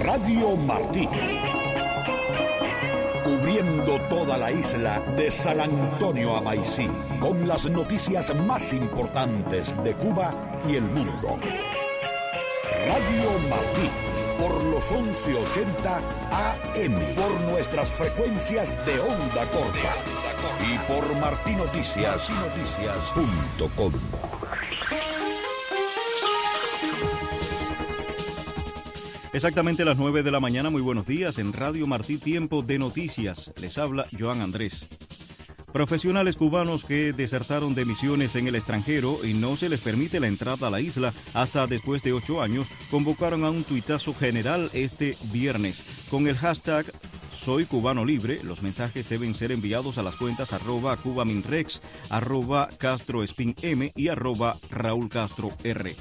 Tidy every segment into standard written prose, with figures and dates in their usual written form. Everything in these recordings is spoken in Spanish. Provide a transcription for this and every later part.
Radio Martí. Cubriendo toda la isla de San Antonio a Maicí, con las noticias más importantes de Cuba y el mundo. Radio Martí, por los 1180 AM, por nuestras frecuencias de onda corta y por martinoticias.com. Exactamente las 9 de la mañana, muy buenos días, en Radio Martí, tiempo de noticias. Les habla Joan Andrés. Profesionales cubanos que desertaron de misiones en el extranjero y no se les permite la entrada a la isla hasta después de 8 años, convocaron a un tuitazo general este viernes con el hashtag Soy Cubano Libre. Los mensajes deben ser enviados a las cuentas @CubaMinRex, @CastroSpinM y @RaúlCastroR.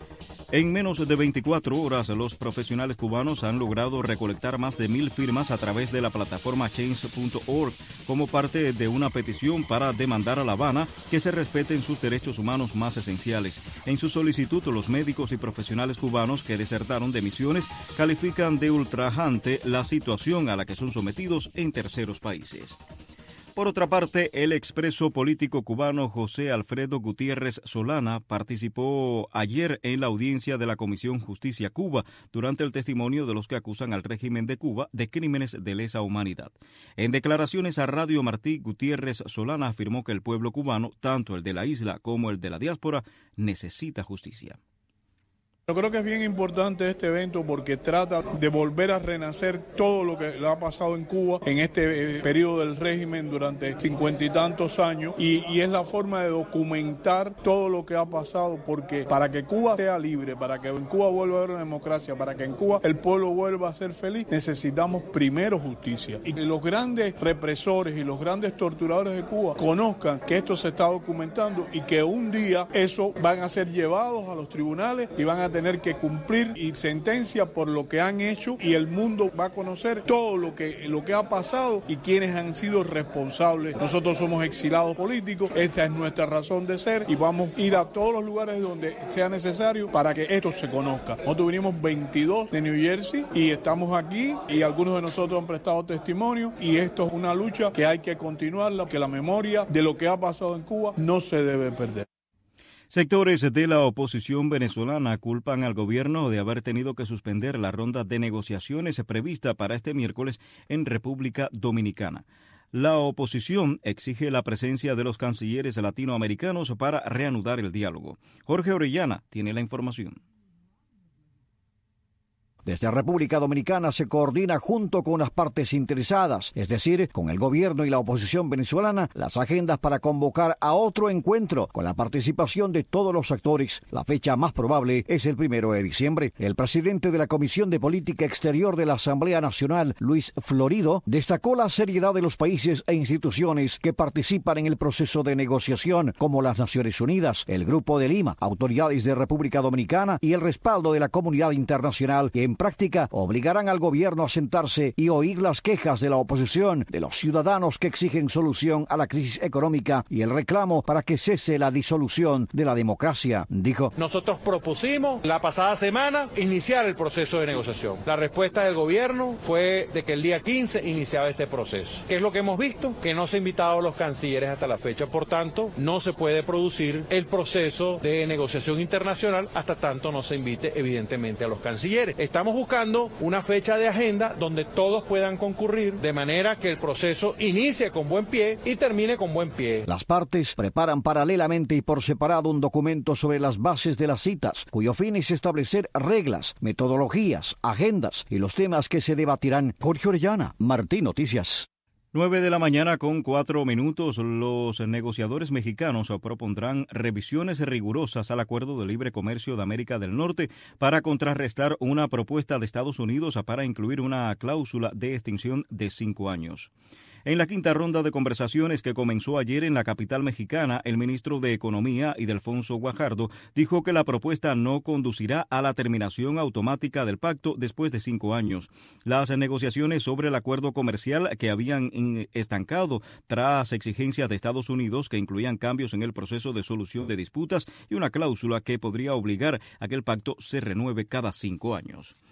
En menos de 24 horas, los profesionales cubanos han logrado recolectar más de 1,000 firmas a través de la plataforma Change.org como parte de una petición para demandar a La Habana que se respeten sus derechos humanos más esenciales. En su solicitud, los médicos y profesionales cubanos que desertaron de misiones califican de ultrajante la situación a la que son sometidos en terceros países. Por otra parte, el expreso político cubano José Alfredo Gutiérrez Solana participó ayer en la audiencia de la Comisión Justicia Cuba durante el testimonio de los que acusan al régimen de Cuba de crímenes de lesa humanidad. En declaraciones a Radio Martí, Gutiérrez Solana afirmó que el pueblo cubano, tanto el de la isla como el de la diáspora, necesita justicia. Yo creo que es bien importante este evento porque trata de volver a renacer todo lo que le ha pasado en Cuba en este periodo del régimen durante 50 y tantos años y es la forma de documentar todo lo que ha pasado, porque para que Cuba sea libre, para que en Cuba vuelva a haber una democracia, para que en Cuba el pueblo vuelva a ser feliz, necesitamos primero justicia. Y que los grandes represores y los grandes torturadores de Cuba conozcan que esto se está documentando y que un día eso van a ser llevados a los tribunales y van a tener que cumplir y sentencia por lo que han hecho, y el mundo va a conocer todo lo que ha pasado y quienes han sido responsables. Nosotros somos exilados políticos, esta es nuestra razón de ser y vamos a ir a todos los lugares donde sea necesario para que esto se conozca. Nosotros vinimos 22 de New Jersey y estamos aquí y algunos de nosotros han prestado testimonio y esto es una lucha que hay que continuarla, que la memoria de lo que ha pasado en Cuba no se debe perder. Sectores de la oposición venezolana culpan al gobierno de haber tenido que suspender la ronda de negociaciones prevista para este miércoles en República Dominicana. La oposición exige la presencia de los cancilleres latinoamericanos para reanudar el diálogo. Jorge Orellana tiene la información. Desde República Dominicana se coordina junto con las partes interesadas, es decir, con el gobierno y la oposición venezolana, las agendas para convocar a otro encuentro con la participación de todos los actores. La fecha más probable es el 1 de diciembre. El presidente de la Comisión de Política Exterior de la Asamblea Nacional, Luis Florido, destacó la seriedad de los países e instituciones que participan en el proceso de negociación, como las Naciones Unidas, el Grupo de Lima, autoridades de República Dominicana y el respaldo de la comunidad internacional, que en práctica obligarán al gobierno a sentarse y oír las quejas de la oposición, de los ciudadanos que exigen solución a la crisis económica y el reclamo para que cese la disolución de la democracia, dijo. Nosotros propusimos la pasada semana iniciar el proceso de negociación. La respuesta del gobierno fue de que el día 15 iniciaba este proceso. ¿Qué es lo que hemos visto? Que no se ha invitado a los cancilleres hasta la fecha, por tanto, no se puede producir el proceso de negociación internacional hasta tanto no se invite evidentemente a los cancilleres. Estamos buscando una fecha de agenda donde todos puedan concurrir de manera que el proceso inicie con buen pie y termine con buen pie. Las partes preparan paralelamente y por separado un documento sobre las bases de las citas, cuyo fin es establecer reglas, metodologías, agendas y los temas que se debatirán. Jorge Orellana, Martí Noticias. 9 de la mañana con 4 minutos, los negociadores mexicanos propondrán revisiones rigurosas al Acuerdo de Libre Comercio de América del Norte para contrarrestar una propuesta de Estados Unidos para incluir una cláusula de extinción de 5 años. En la quinta ronda de conversaciones que comenzó ayer en la capital mexicana, el ministro de Economía, Ildefonso Guajardo, dijo que la propuesta no conducirá a la terminación automática del pacto después de 5 años. Las negociaciones sobre el acuerdo comercial que habían estancado tras exigencias de Estados Unidos que incluían cambios en el proceso de solución de disputas y una cláusula que podría obligar a que el pacto se renueve cada 5 años.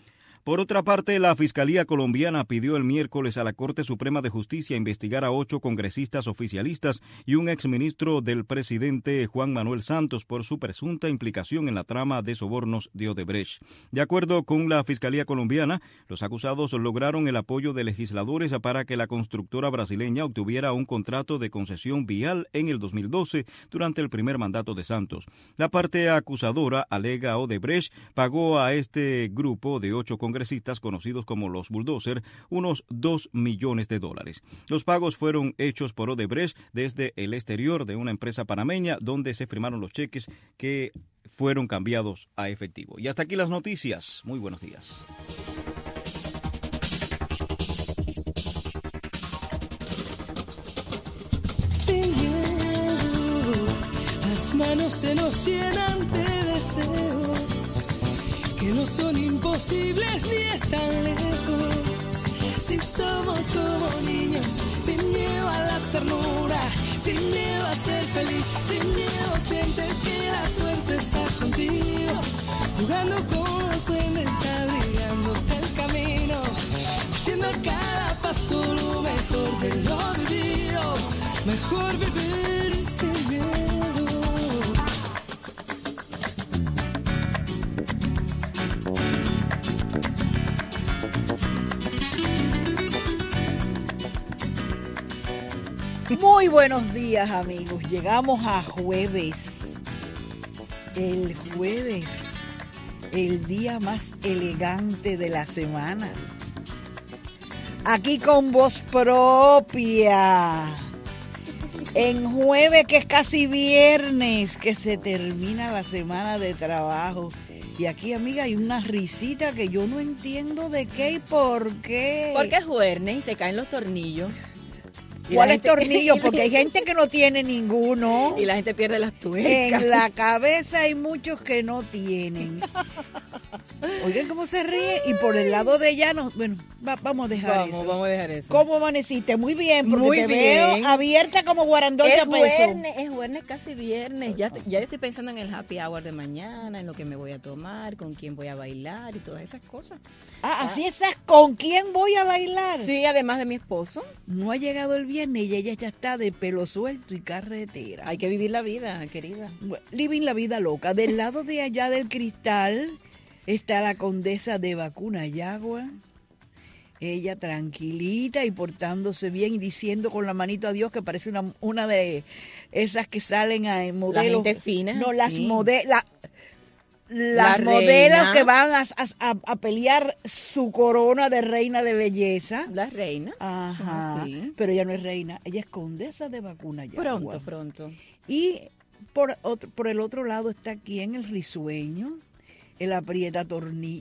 Por otra parte, la Fiscalía colombiana pidió el miércoles a la Corte Suprema de Justicia investigar a 8 congresistas oficialistas y un exministro del presidente Juan Manuel Santos por su presunta implicación en la trama de sobornos de Odebrecht. De acuerdo con la Fiscalía colombiana, los acusados lograron el apoyo de legisladores para que la constructora brasileña obtuviera un contrato de concesión vial en el 2012 durante el primer mandato de Santos. La parte acusadora alega Odebrecht pagó a este grupo de 8 congresistas conocidos como los bulldozer unos $2 millones. Los pagos fueron hechos por Odebrecht desde el exterior de una empresa panameña donde se firmaron los cheques que fueron cambiados a efectivo. Y hasta aquí las noticias. Muy buenos días. Sin miedo, las manos se nos llenan de deseos que no son imposibles ni están lejos. Si somos como niños, sin miedo a la ternura, sin miedo a ser feliz, sin miedo sientes que la suerte está contigo, jugando con los duendes, abrigándote el camino, haciendo a cada paso lo mejor de lo vivido, mejor vivir sin miedo. Muy buenos días, amigos. Llegamos a jueves. El jueves, el día más elegante de la semana. Aquí con voz propia. En jueves, que es casi viernes, que se termina la semana de trabajo. Y aquí, amiga, hay una risita que yo no entiendo de qué y por qué. Porque es jueves y se caen los tornillos. ¿Cuáles tornillos? Porque hay gente que no tiene ninguno. Y la gente pierde las tuercas. En la cabeza hay muchos que no tienen. Oigan cómo se ríe. Y por el lado de ella, no, bueno, vamos a dejar eso. Vamos a dejar eso. ¿Cómo amaneciste? Muy bien, porque Muy te bien. veo abierta como guarandón de peso. Es jueves, casi viernes. Ya yo estoy pensando en el happy hour de mañana, en lo que me voy a tomar, con quién voy a bailar y todas esas cosas. Así estás. ¿Con quién voy a bailar? Sí, además de mi esposo. No ha llegado el viernes y ella ya está de pelo suelto y carretera. Hay que vivir la vida, querida. Living la vida loca. Del lado de allá del cristal está la condesa de Vacunayagua. Ella tranquilita y portándose bien y diciendo con la manito a Dios, que parece una de esas que salen en modelos. La gente fina. No, las sí. Las modelos que van a pelear su corona de reina de belleza. La reina. Ajá. Sí. Pero ella no es reina, ella es condesa de Vacunayagua. Pronto. Y por el otro lado está aquí en el risueño, el aprieta tornillos.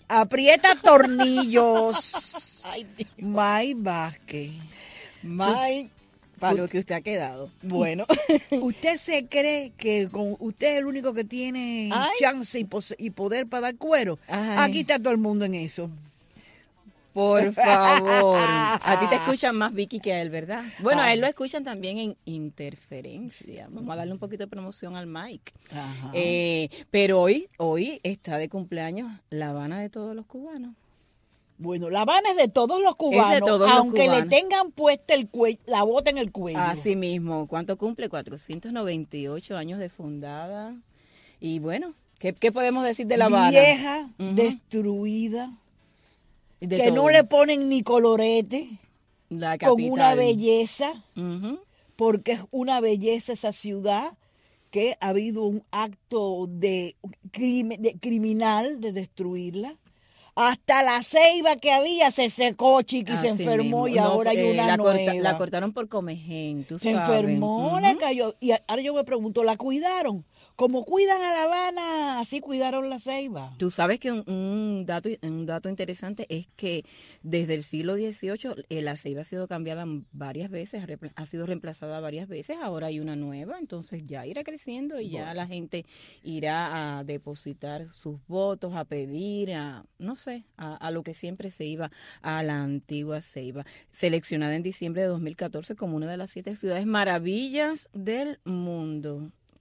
Ay, Dios. Mike Vázquez. Mike, para lo que usted ha quedado. Bueno, ¿usted se cree que con usted es el único que tiene chance y poder para dar cuero? Ay. Aquí está todo el mundo en eso. Por favor. A ti te escuchan más, Vicky, que a él, ¿verdad? Bueno, a él lo escuchan también en Interferencia. Vamos a darle un poquito de promoción al Mike. Ajá. Pero hoy está de cumpleaños La Habana de todos los cubanos. Bueno, La Habana es de todos los cubanos, aunque le tengan puesta la bota en el cuello. Así mismo. ¿Cuánto cumple? 498 años de fundada. Y bueno, ¿qué podemos decir de La Habana? Vieja, destruida, que todo. no le ponen ni colorete, La con capital. una belleza, porque es una belleza esa ciudad, que ha habido un acto de criminal de destruirla. Hasta la ceiba que había se secó, chiqui, se enfermó mismo. Y ahora hay una nueva. La cortaron por Comején, tú sabes. Se enfermó, le cayó. Y ahora yo me pregunto, ¿la cuidaron? Como cuidan a La Habana, así cuidaron la ceiba. Tú sabes que un dato interesante es que desde el siglo XVIII la ceiba ha sido cambiada varias veces, ha sido reemplazada varias veces, ahora hay una nueva, entonces ya irá creciendo y ya la gente irá a depositar sus votos, a pedir, a lo que siempre se iba, a la antigua ceiba, seleccionada en diciembre de 2014 como una de las 7 ciudades maravillas del mundo.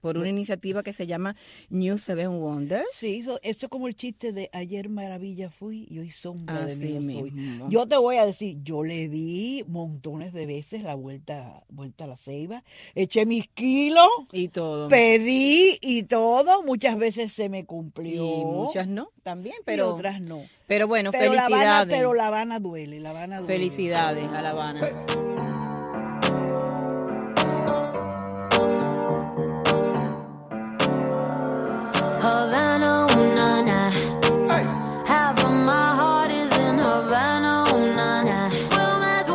por una iniciativa que se llama New Seven Wonders. Sí, eso es como el chiste de ayer maravilla fui y hoy sombra de mí no soy. Mismo. Yo te voy a decir, yo le di montones de veces la vuelta a la ceiba, eché mis kilos Y todo. pedí y todo, muchas veces se me cumplió. Y muchas no, también, y pero otras no. Pero bueno, Pero felicidades. La Habana duele, La Habana duele. Felicidades a La Habana. Havana, ooh, na, na. Half of my heart is in Havana, ooh, na, na. Well, my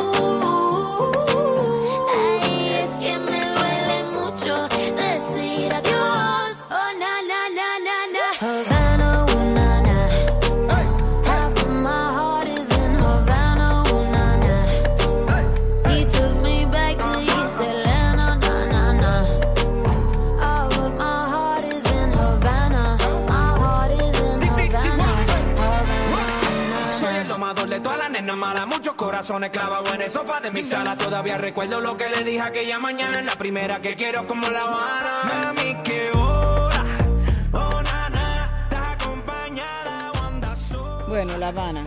ay, es que me duele mucho decir adiós. Oh, na, na, na, na, na. Havana, ooh, na, na. Half of my heart is in Havana, ooh, na, na. He took me back to East Atlanta, na, na, na. Oh, but my heart is in Havana. My heart is in Havana. Soy el domador de todas las nenas malas, muchos corazones clavados en el sofá de mi sala. Todavía recuerdo lo que le dije aquella mañana. Es la primera que quiero como La Habana. Mami, qué hora, oh, nana, estás acompañada o andas sola. Bueno, La Habana,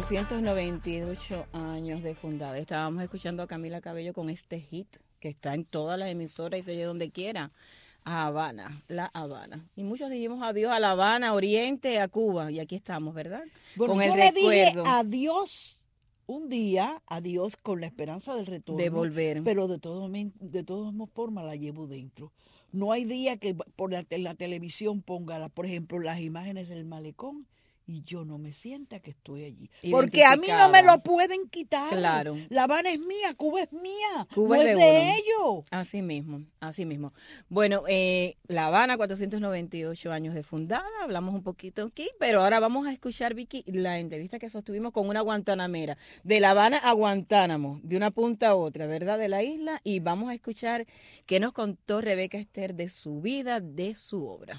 498 años de fundada. Estábamos escuchando a Camila Cabello con este hit que está en todas las emisoras y se oye donde quiera. A Habana, La Habana. Y muchos dijimos adiós a La Habana, Oriente, a Cuba. Y aquí estamos, ¿verdad? Bueno, con yo el le dije recuerdo adiós un día, adiós con la esperanza del retorno. de volver. Pero de todas formas la llevo dentro. No hay día que por la televisión ponga, por ejemplo, las imágenes del malecón y yo no me sienta que estoy allí. Porque a mí no me lo pueden quitar. Claro. La Habana es mía, Cuba es mía. Cuba no es es de de uno. ellos. Así mismo, así mismo. Bueno, La Habana, 498 años de fundada, hablamos un poquito aquí, pero ahora vamos a escuchar, Vicky, la entrevista que sostuvimos con una guantanamera, de La Habana a Guantánamo, de una punta a otra, ¿verdad?, de la isla, y vamos a escuchar qué nos contó Rebeca Ester de su vida, de su obra.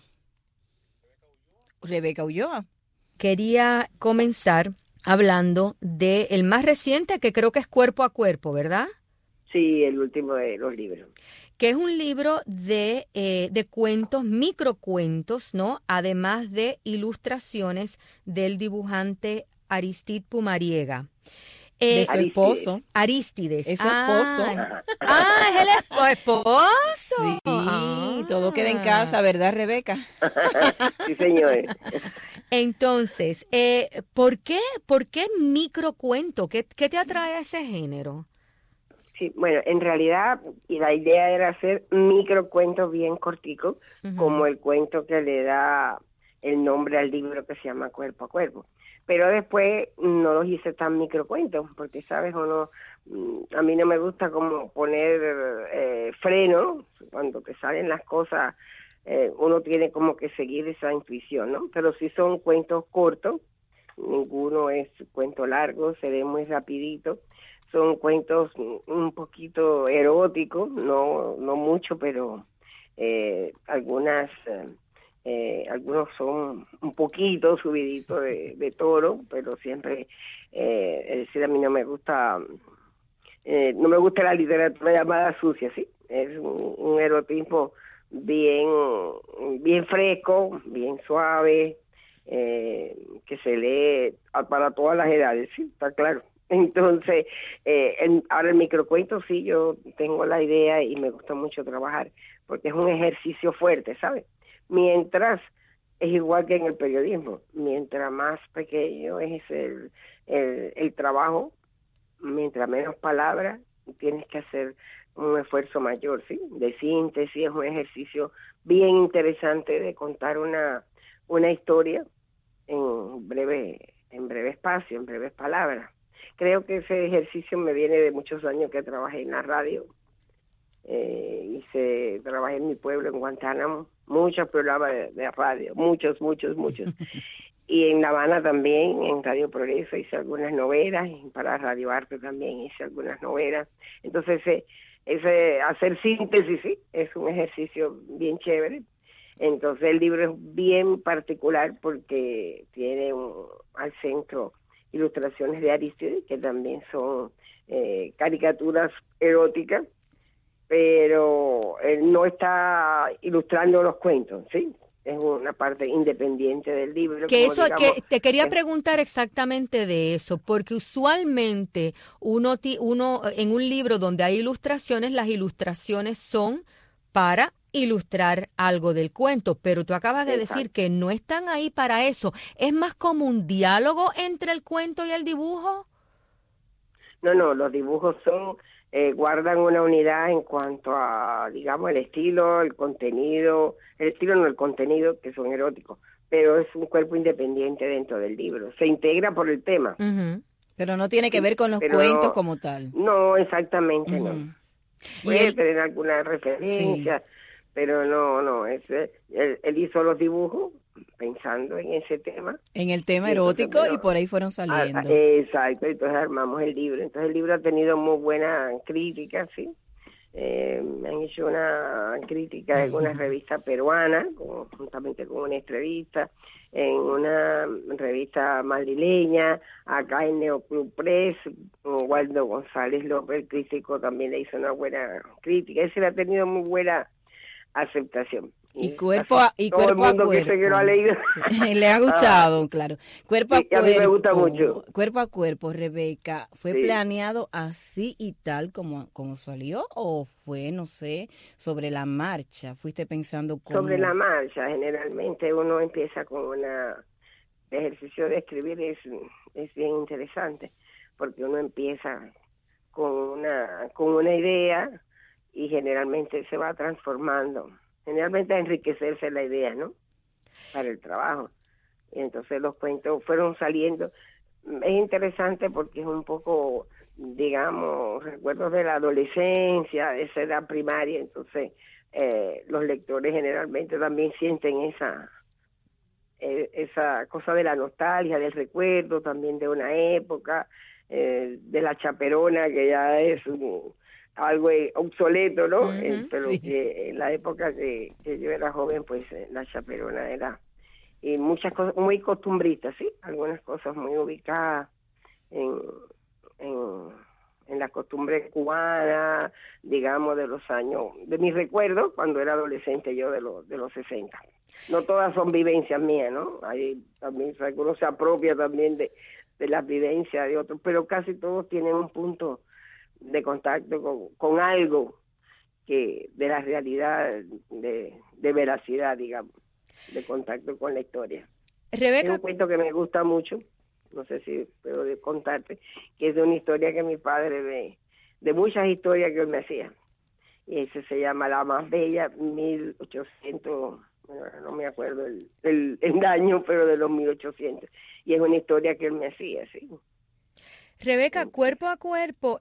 Rebeca Ulloa. Quería comenzar hablando del más reciente, que creo que es Cuerpo a Cuerpo, ¿verdad? Sí, el último de los libros. Que es un libro de cuentos, microcuentos, ¿no? Además de ilustraciones del dibujante Aristide Pumariega. De su esposo. Aristides. Es su esposo. Es el esposo. Sí, Ah. todo queda en casa, ¿verdad, Rebeca? Sí, señor. Entonces, ¿por qué microcuento? ¿Qué te atrae a ese género? Sí, bueno, en realidad la idea era hacer microcuentos bien corticos, como el cuento que le da el nombre al libro que se llama Cuerpo a Cuerpo. Pero después no los hice tan microcuentos, porque, ¿sabes? A mí no me gusta como poner freno, cuando te salen las cosas, uno tiene como que seguir esa intuición, ¿no? Pero si son cuentos cortos, ninguno es cuento largo, se ve muy rapidito, son cuentos un poquito eróticos, no mucho, pero algunos son un poquito subiditos de toro, pero siempre, es decir, a mí no me gusta la literatura llamada sucia, ¿sí? Es un erotismo bien fresco, bien suave, que se lee para todas las edades, ¿sí? Está claro. Entonces, ahora el microcuento sí, yo tengo la idea y me gusta mucho trabajar, porque es un ejercicio fuerte, ¿sabes? Mientras, es igual que en el periodismo, mientras más pequeño es el trabajo, mientras menos palabras, tienes que hacer un esfuerzo mayor, ¿sí? De síntesis, es un ejercicio bien interesante de contar una historia en breve espacio, en breves palabras. Creo que ese ejercicio me viene de muchos años que trabajé en la radio. Trabajé en mi pueblo, en Guantánamo, muchos programas de radio, muchos. Y en La Habana también, en Radio Progreso, hice algunas novelas, y para Radio Arte también hice algunas novelas. Entonces, ese hacer síntesis, sí, es un ejercicio bien chévere. Entonces, el libro es bien particular porque tiene al centro ilustraciones de Aristides, que también son caricaturas eróticas, pero él no está ilustrando los cuentos, ¿sí? Es una parte independiente del libro. Que como eso, digamos, que te quería preguntar exactamente de eso, porque usualmente uno en un libro donde hay ilustraciones, las ilustraciones son para ilustrar algo del cuento, pero tú acabas de decir que no están ahí para eso. ¿Es más como un diálogo entre el cuento y el dibujo? No, los dibujos son guardan una unidad en cuanto a, digamos, el estilo, el contenido, el estilo no el contenido, que son eróticos, pero es un cuerpo independiente dentro del libro, se integra por el tema. Pero no tiene que ver con los pero cuentos como tal. No, exactamente no. Puede tener alguna referencia, pero no, él hizo los dibujos pensando en ese tema. En el tema erótico, y por ahí fueron saliendo. Exacto, entonces armamos el libro. Entonces el libro ha tenido muy buena crítica, ¿sí? Me han hecho una crítica en una revista peruana, juntamente con una entrevista, en una revista madrileña, acá en Neoclub Press, Waldo González López, el crítico, también le hizo una buena crítica. Ese le ha tenido muy buena aceptación. Y cuerpo a todo el mundo cuerpo. Que sé que lo ha leído. Le ha gustado, claro. Cuerpo a cuerpo. A mí me gusta mucho. Cuerpo a cuerpo, Rebeca, ¿fue planeado así y tal como salió o fue, no sé, sobre la marcha? ¿Fuiste pensando cómo? Sobre la marcha, generalmente uno empieza con el ejercicio de escribir es bien interesante, porque uno empieza con una idea y generalmente se va transformando. Generalmente a enriquecerse la idea, ¿no? Para el trabajo. Y entonces los cuentos fueron saliendo. Es interesante porque es un poco, digamos, recuerdos de la adolescencia, de esa edad primaria. Entonces los lectores generalmente también sienten esa cosa de la nostalgia, del recuerdo, también de una época, de la chaperona, que ya es algo obsoleto, ¿no? Pero que en la época que yo era joven, pues la chaperona era y muchas cosas muy costumbristas, sí, algunas cosas muy ubicadas en la costumbre cubana, digamos, de los años, de mis recuerdos cuando era adolescente yo de los 60. No todas son vivencias mías, ¿no? Hay también uno se apropia también de las vivencias de otros, pero casi todos tienen un punto de contacto con algo que de la realidad, de veracidad, digamos, de contacto con la historia. Rebeca, es un cuento que me gusta mucho, no sé si puedo contarte, que es de una historia que mi padre de muchas historias que él me hacía, y ese se llama La Más Bella, 1800, bueno, no me acuerdo el año, pero de los 1800, y es una historia que él me hacía, sí. Rebeca, Cuerpo a Cuerpo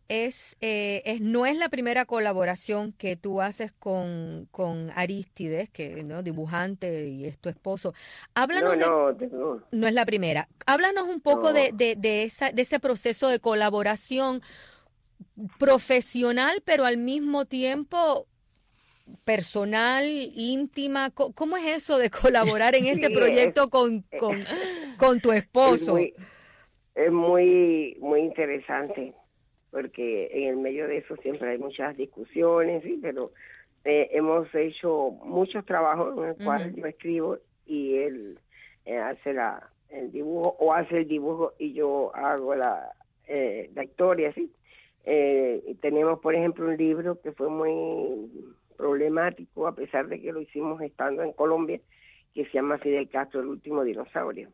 no es la primera colaboración que tú haces con Arístides, que no dibujante y es tu esposo. Háblanos no es la primera. Háblanos un poco de ese proceso de colaboración profesional, pero al mismo tiempo personal, íntima. ¿Cómo es eso de colaborar en este proyecto con tu esposo? Es muy interesante, porque en el medio de eso siempre hay muchas discusiones, sí, pero hemos hecho muchos trabajos en el cual yo escribo y él hace el dibujo, o hace el dibujo y yo hago la historia, sí. Tenemos, por ejemplo, un libro que fue muy problemático, a pesar de que lo hicimos estando en Colombia, que se llama Fidel Castro, el último dinosaurio.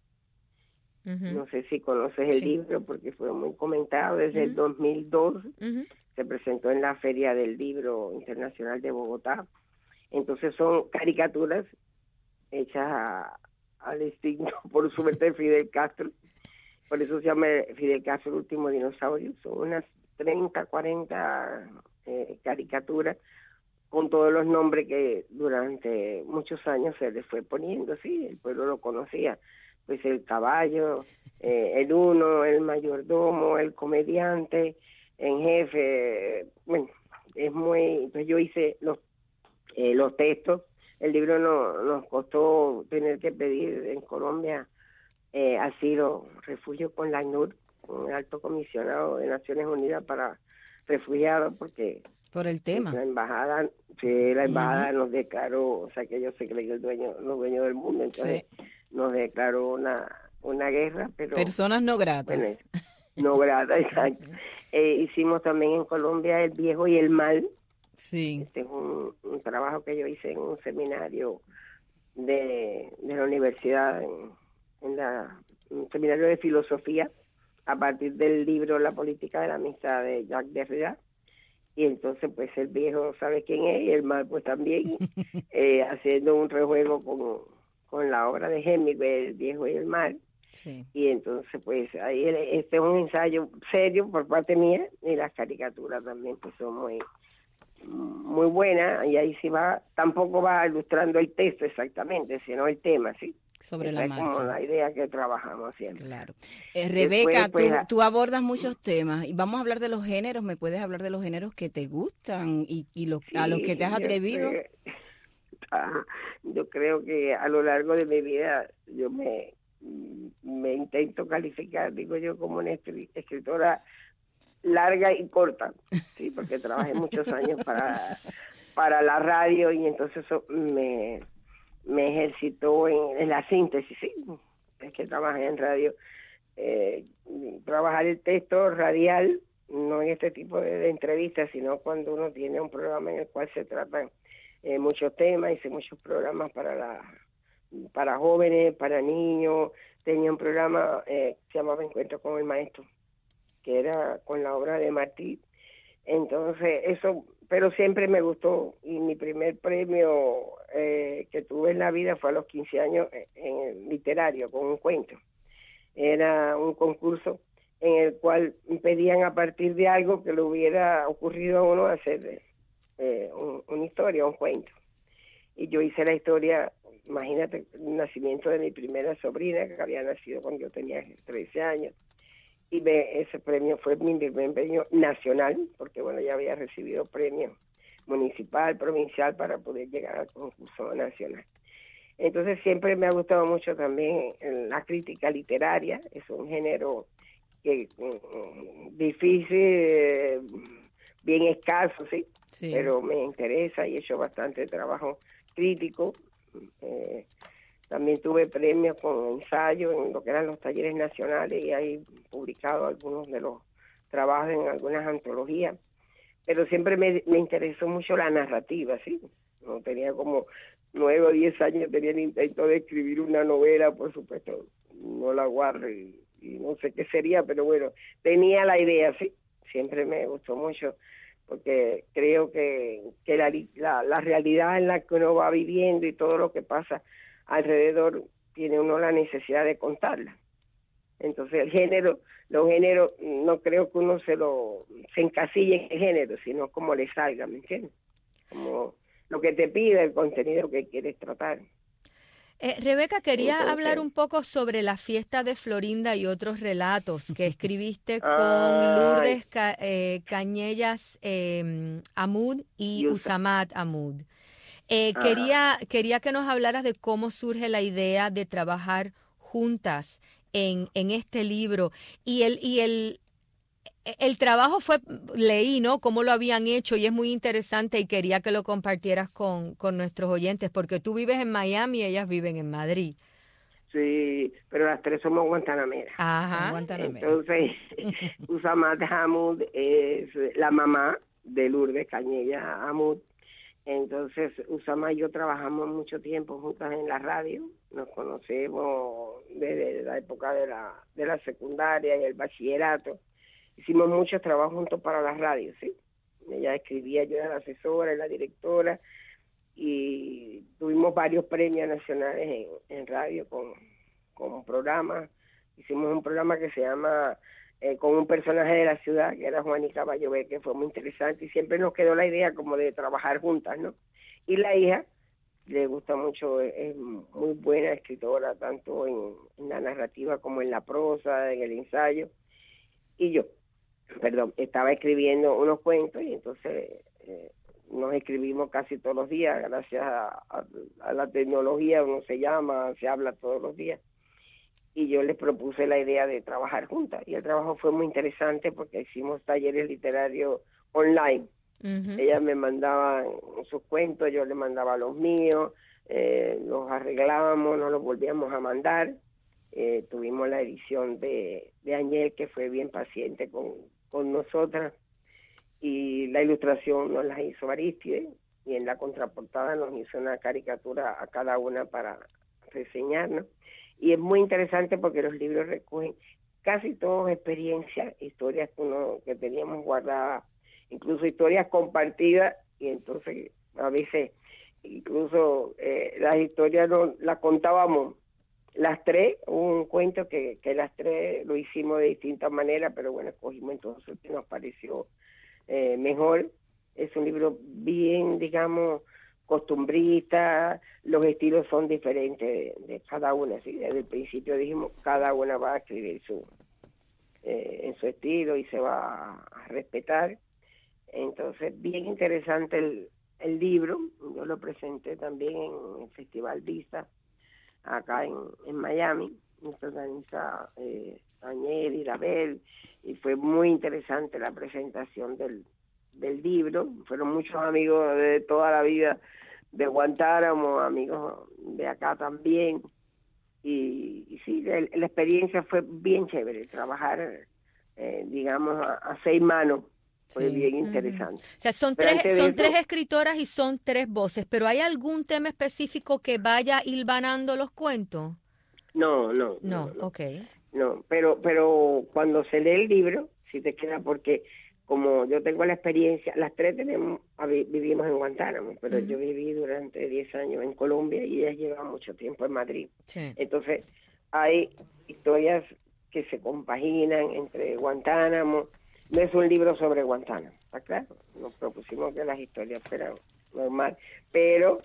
No sé si conoces el libro porque fue muy comentado desde el 2002. Se presentó en la Feria del Libro Internacional de Bogotá. Entonces son caricaturas hechas al extinto, por suerte, de Fidel Castro. Por eso se llama Fidel Castro, el último dinosaurio. Son unas 30, 40 caricaturas con todos los nombres que durante muchos años se les fue poniendo. Sí, el pueblo lo conocía. Pues el caballo, el uno, el mayordomo, el comediante, en jefe. Bueno, es muy... Pues yo hice los textos. El libro nos costó tener que pedir en Colombia asilo, refugio con la ACNUR, con el alto comisionado de Naciones Unidas para refugiados, porque Por el tema. La embajada nos declaró, o sea que ellos se creen los dueños del mundo, entonces nos declaró una guerra, pero... Personas no gratas. Bueno, no gratas, exacto. Hicimos también en Colombia El Viejo y el Mal. Sí. Este es un trabajo que yo hice en un seminario de la universidad, un seminario de filosofía, a partir del libro La política de la amistad de Jacques Derrida. Y entonces pues el viejo sabe quién es y el mal pues también, haciendo un rejuego con la obra de Hemingway, El Viejo y el Mal. Sí. Y entonces pues ahí este es un ensayo serio por parte mía, y las caricaturas también pues son muy buenas, y ahí sí tampoco va ilustrando el texto exactamente, sino el tema, ¿sí? Sobre Esa la es marcha. como la idea que trabajamos siempre. Claro. Rebeca, Después, pues, tú abordas muchos temas y vamos a hablar de los géneros. ¿Me puedes hablar de los géneros que te gustan y a los que te has atrevido? Yo creo que a lo largo de mi vida yo me intento calificar, digo yo, como una escritora larga y corta, sí, porque trabajé muchos años para la radio, y entonces eso me ejercitó en la síntesis, sí, es que trabajé en radio, trabajar el texto radial, no en este tipo de entrevistas, sino cuando uno tiene un programa en el cual se tratan muchos temas. Hice muchos programas para jóvenes, para niños. Tenía un programa que se llamaba Encuentro con el Maestro, que era con la obra de Martí. Entonces eso, pero siempre me gustó, y mi primer premio que tuve en la vida fue a los 15 años en el literario, con un cuento. Era un concurso en el cual pedían, a partir de algo que le hubiera ocurrido a uno, hacer una historia, un cuento. Y yo hice la historia, imagínate, el nacimiento de mi primera sobrina, que había nacido cuando yo tenía 13 años. Y ese premio fue mi primer premio nacional, porque bueno, ya había recibido premio municipal, provincial, para poder llegar al concurso nacional. Entonces siempre me ha gustado mucho también la crítica literaria. Es un género que difícil, bien escaso, sí, pero me interesa y he hecho bastante trabajo crítico. También tuve premios con ensayo en lo que eran los talleres nacionales, y he publicado algunos de los trabajos en algunas antologías. Pero siempre me interesó mucho la narrativa, ¿sí? No tenía como 9 o 10 años, tenía el intento de escribir una novela, por supuesto, no la guardo y no sé qué sería, pero bueno, tenía la idea, sí. Siempre me gustó mucho, porque creo que la realidad en la que uno va viviendo y todo lo que pasa alrededor, tiene uno la necesidad de contarla. Entonces los géneros, no creo que uno se encasille en el género, sino como le salga, ¿me entiendes? Como lo que te pide el contenido que quieres tratar. Rebeca, quería hablar un poco sobre la fiesta de Florinda y otros relatos que escribiste con Lourdes Cañellas Amud y Usamat Amud. Quería que nos hablaras de cómo surge la idea de trabajar juntas en este libro, y el trabajo leí, ¿no?, cómo lo habían hecho, y es muy interesante, y quería que lo compartieras con nuestros oyentes, porque tú vives en Miami y ellas viven en Madrid. Sí, pero las tres somos guantanameras. Ajá. Entonces, Usamat Amud es la mamá de Lourdes Cañella Amud. Entonces, Usama y yo trabajamos mucho tiempo juntas en la radio. Nos conocemos desde la época de la secundaria y el bachillerato. Hicimos muchos trabajos juntos para las radios, ¿sí? Ella escribía, yo era la asesora, la directora, y tuvimos varios premios nacionales en radio con programas. Hicimos un programa que se llama con un personaje de la ciudad, que era Juanica Bayobé, que fue muy interesante, y siempre nos quedó la idea como de trabajar juntas, ¿no? Y la hija le gusta mucho, es muy buena escritora, tanto en la narrativa como en la prosa, en el ensayo. Y yo, estaba escribiendo unos cuentos, y entonces nos escribimos casi todos los días, gracias a la tecnología, uno se llama, se habla todos los días. Y yo les propuse la idea de trabajar juntas, y el trabajo fue muy interesante porque hicimos talleres literarios online, Ella me mandaba sus cuentos, yo le mandaba los míos, los arreglábamos, nos los volvíamos a mandar. Tuvimos la edición de Añel, que fue bien paciente con nosotras, y la ilustración nos la hizo Aristide, y en la contraportada nos hizo una caricatura a cada una para reseñarnos. Y es muy interesante porque los libros recogen casi todas experiencias, historias que teníamos guardadas, incluso historias compartidas, y entonces a veces incluso las historias las contábamos las tres. Hubo un cuento que las tres lo hicimos de distintas maneras, pero bueno, escogimos entonces el que nos pareció mejor. Es un libro bien, digamos, costumbrista, los estilos son diferentes de cada una, ¿sí? Desde el principio dijimos, cada una va a escribir en su estilo y se va a respetar. Entonces, bien interesante el libro. Yo lo presenté también en el Festival Vista, acá en Miami. Nos organiza Añel y Label, y fue muy interesante la presentación del libro. Fueron muchos amigos de toda la vida de Guantánamo, amigos de acá también, y sí, la experiencia fue bien chévere, trabajar digamos a 6 manos. Fue bien interesante. O sea, son tres escritoras y son 3 voces, pero ¿hay algún tema específico que vaya hilvanando los cuentos? No, okay. No, pero cuando se lee el libro, sí te queda, porque como yo tengo la experiencia, las 3 vivimos en Guantánamo, pero yo viví durante 10 años en Colombia y ellas llevan mucho tiempo en Madrid. Sí. Entonces, hay historias que se compaginan entre Guantánamo. No es un libro sobre Guantánamo, ¿está claro? Nos propusimos que las historias fueran normal, pero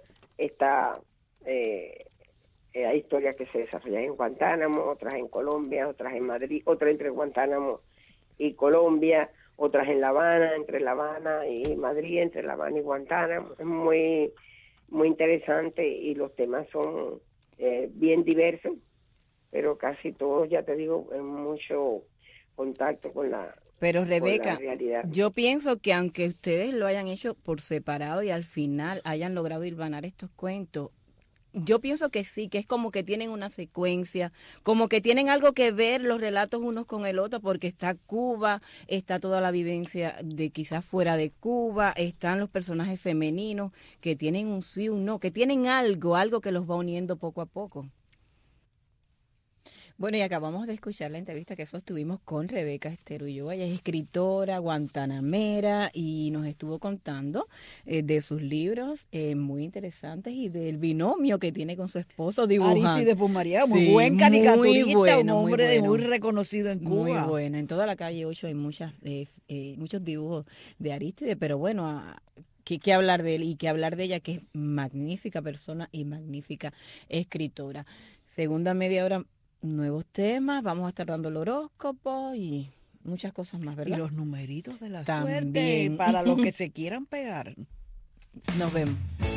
hay historias que se desarrollan en Guantánamo, otras en Colombia, otras en Madrid, otras entre Guantánamo y Colombia, otras en La Habana, entre La Habana y Madrid, entre La Habana y Guantánamo. Es muy, muy interesante, y los temas son bien diversos, pero casi todos, ya te digo, en mucho contacto con la Pero Rebeca, realidad. Yo pienso que aunque ustedes lo hayan hecho por separado y al final hayan logrado hilvanar estos cuentos, yo pienso que sí, que es como que tienen una secuencia, como que tienen algo que ver los relatos unos con el otro, porque está Cuba, está toda la vivencia de quizás fuera de Cuba, están los personajes femeninos que tienen un sí, un no, que tienen algo que los va uniendo poco a poco. Bueno, y acabamos de escuchar la entrevista que sostuvimos con Rebeca Esther Ulloa. Ella es escritora guantanamera y nos estuvo contando de sus libros muy interesantes y del binomio que tiene con su esposo dibujando. Aristide Pumarejo, muy buen caricaturista, un hombre muy reconocido en Cuba. Muy bueno. En toda la calle 8 hay muchos dibujos de Aristide, pero bueno, ¿qué hablar de él y qué hablar de ella, que es magnífica persona y magnífica escritora? Segunda media hora, nuevos temas, vamos a estar dando el horóscopo y muchas cosas más, ¿verdad? Y los numeritos de la También. suerte para los que se quieran pegar. Nos vemos.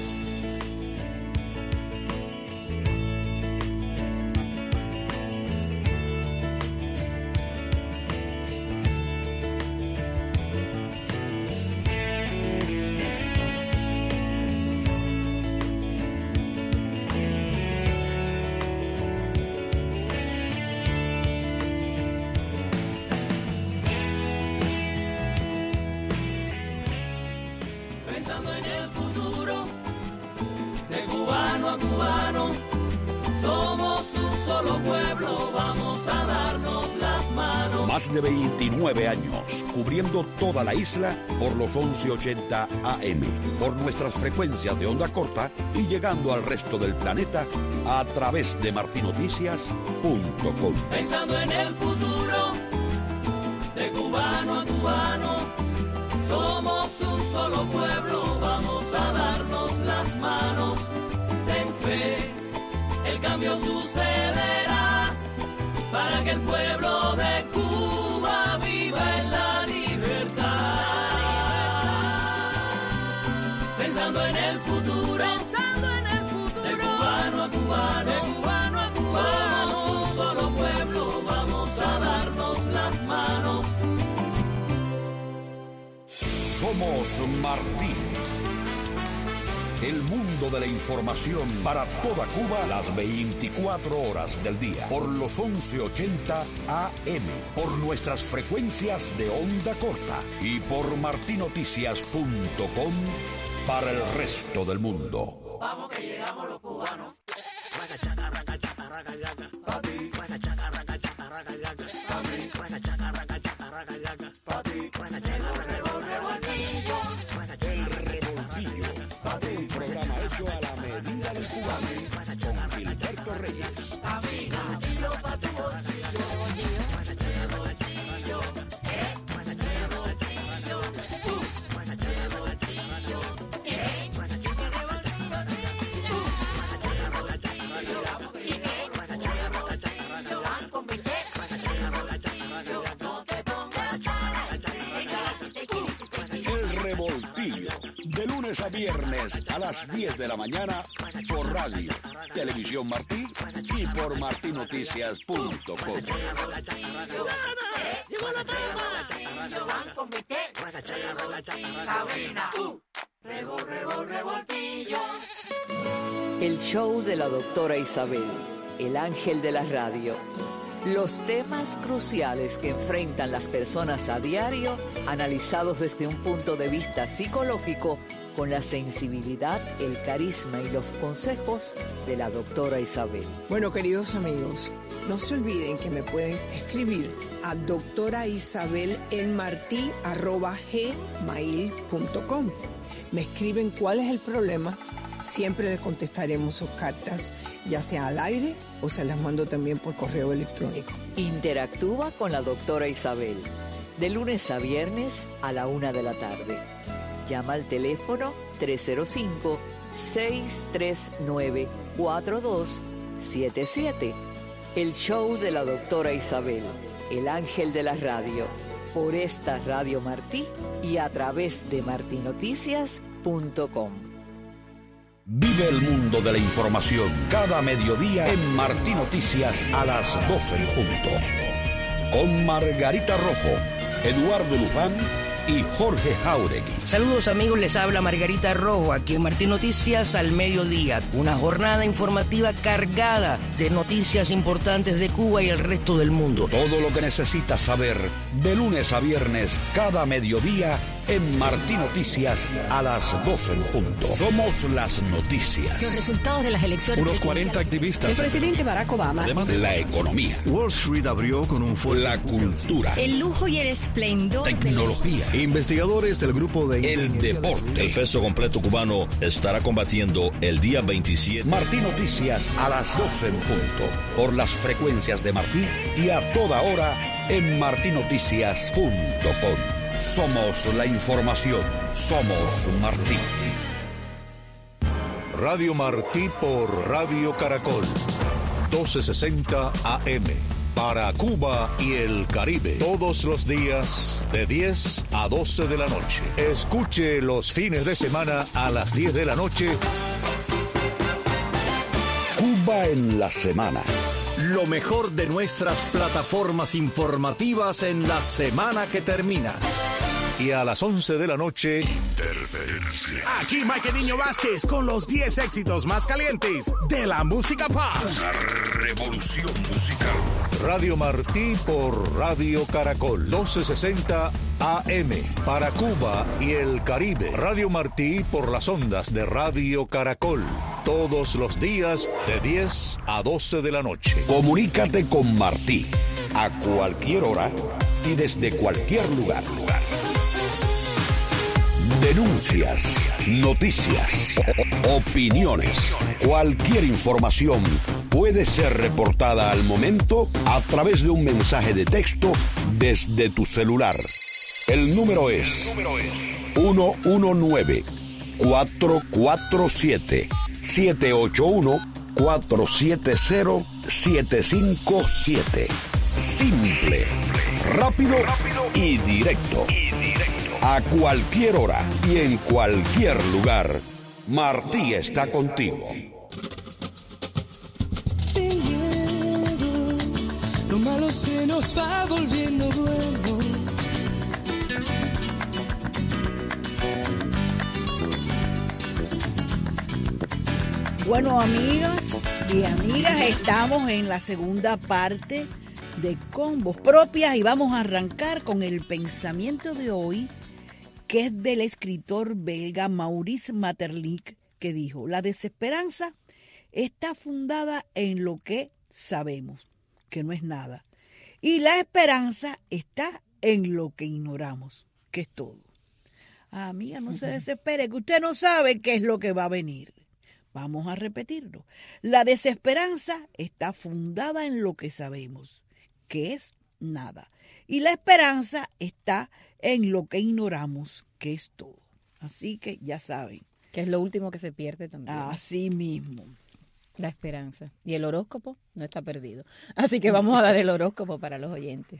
Pensando en el futuro, de cubano a cubano, somos un solo pueblo, vamos a darnos las manos. Más de 29 años cubriendo toda la isla por los 1180 AM, por nuestras frecuencias de onda corta y llegando al resto del planeta a través de martinoticias.com. Pensando en el futuro, de cubano a cubano, somos un solo pueblo, vamos a darnos las manos. Ten fe, el cambio sucederá para que el pueblo de Cuba viva en la libertad. Pensando en el futuro, de cubano a cubano, somos un solo pueblo, vamos a darnos las manos. Somos Somos Martí. El mundo de la información para toda Cuba las 24 horas del día. Por los 1180 AM. Por nuestras frecuencias de onda corta. Y por martinoticias.com para el resto del mundo. Vamos que llegamos los cubanos. Un programa hecho a la medida del cubano con Gilberto Reyes. El Revoltillo, de lunes a viernes a las 10 de la mañana por radio, Televisión Martí y por martinoticias.com. El show de la doctora Isabel, el ángel de la radio. Los temas cruciales que enfrentan las personas a diario, analizados desde un punto de vista psicológico, con la sensibilidad, el carisma y los consejos de la doctora Isabel. Bueno, queridos amigos, no se olviden que me pueden escribir a doctoraisabelelmartí@gmail.com. Me escriben cuál es el problema. Siempre les contestaremos sus cartas, ya sea al aire o se las mando también por correo electrónico. Interactúa con la doctora Isabel, de lunes a viernes a la 1 de la tarde. Llama al teléfono 305-639-4277. El show de la doctora Isabel, el ángel de la radio, por esta Radio Martí y a través de martinoticias.com. Vive el mundo de la información cada mediodía en Martí Noticias a las 12 en punto. Con Margarita Rojo, Eduardo Luján y Jorge Jauregui. Saludos amigos, les habla Margarita Rojo aquí en Martí Noticias al mediodía. Una jornada informativa cargada de noticias importantes de Cuba y el resto del mundo. Todo lo que necesitas saber de lunes a viernes cada mediodía en Martí Noticias a las 12 en punto. Somos las noticias. Los resultados de las elecciones. Unos 40 activistas. El presidente Barack Obama. Además, la economía. Wall Street abrió con un fuerte. La cultura. El lujo y el esplendor. Tecnología. Investigadores del grupo de... El deporte. El peso completo cubano estará combatiendo el día 27. Martí Noticias a las 12 en punto. Por las frecuencias de Martí y a toda hora en martinoticias.com. Somos la información. Somos Martí. Radio Martí por Radio Caracol. 1260 AM. Para Cuba y el Caribe. Todos los días de 10 a 12 de la noche. Escuche los fines de semana a las 10 de la noche. Cuba en la semana. Lo mejor de nuestras plataformas informativas en la semana que termina. Y a las 11 de la noche, Interferencia. Aquí Mike Niño Vázquez con los 10 éxitos más calientes de la música pop. Una revolución musical. Radio Martí por Radio Caracol. 1260 AM. Para Cuba y el Caribe. Radio Martí por las ondas de Radio Caracol. Todos los días de 10 a 12 de la noche. Comunícate con Martí a cualquier hora y desde cualquier lugar. Denuncias, noticias, opiniones, cualquier información puede ser reportada al momento a través de un mensaje de texto desde tu celular. El número es 1-1-9-447-781-470-757. Simple, rápido y directo. A cualquier hora y en cualquier lugar, Martí está contigo. Sin miedo, lo malo se nos va volviendo bueno. Bueno, amigas y amigas, estamos en la segunda parte de Combos Propias y vamos a arrancar con el pensamiento de hoy, que es del escritor belga Maurice Maeterlinck, que dijo: la desesperanza está fundada en lo que sabemos, que no es nada, y la esperanza está en lo que ignoramos, que es todo. Amiga, no se desespere, que usted no sabe qué es lo que va a venir. Vamos a repetirlo. La desesperanza está fundada en lo que sabemos, que es nada. Y la esperanza está en lo que ignoramos, que es todo. Así que ya saben. Que es lo último que se pierde también. Así mismo. La esperanza. Y el horóscopo no está perdido. Así que vamos a dar el horóscopo para los oyentes.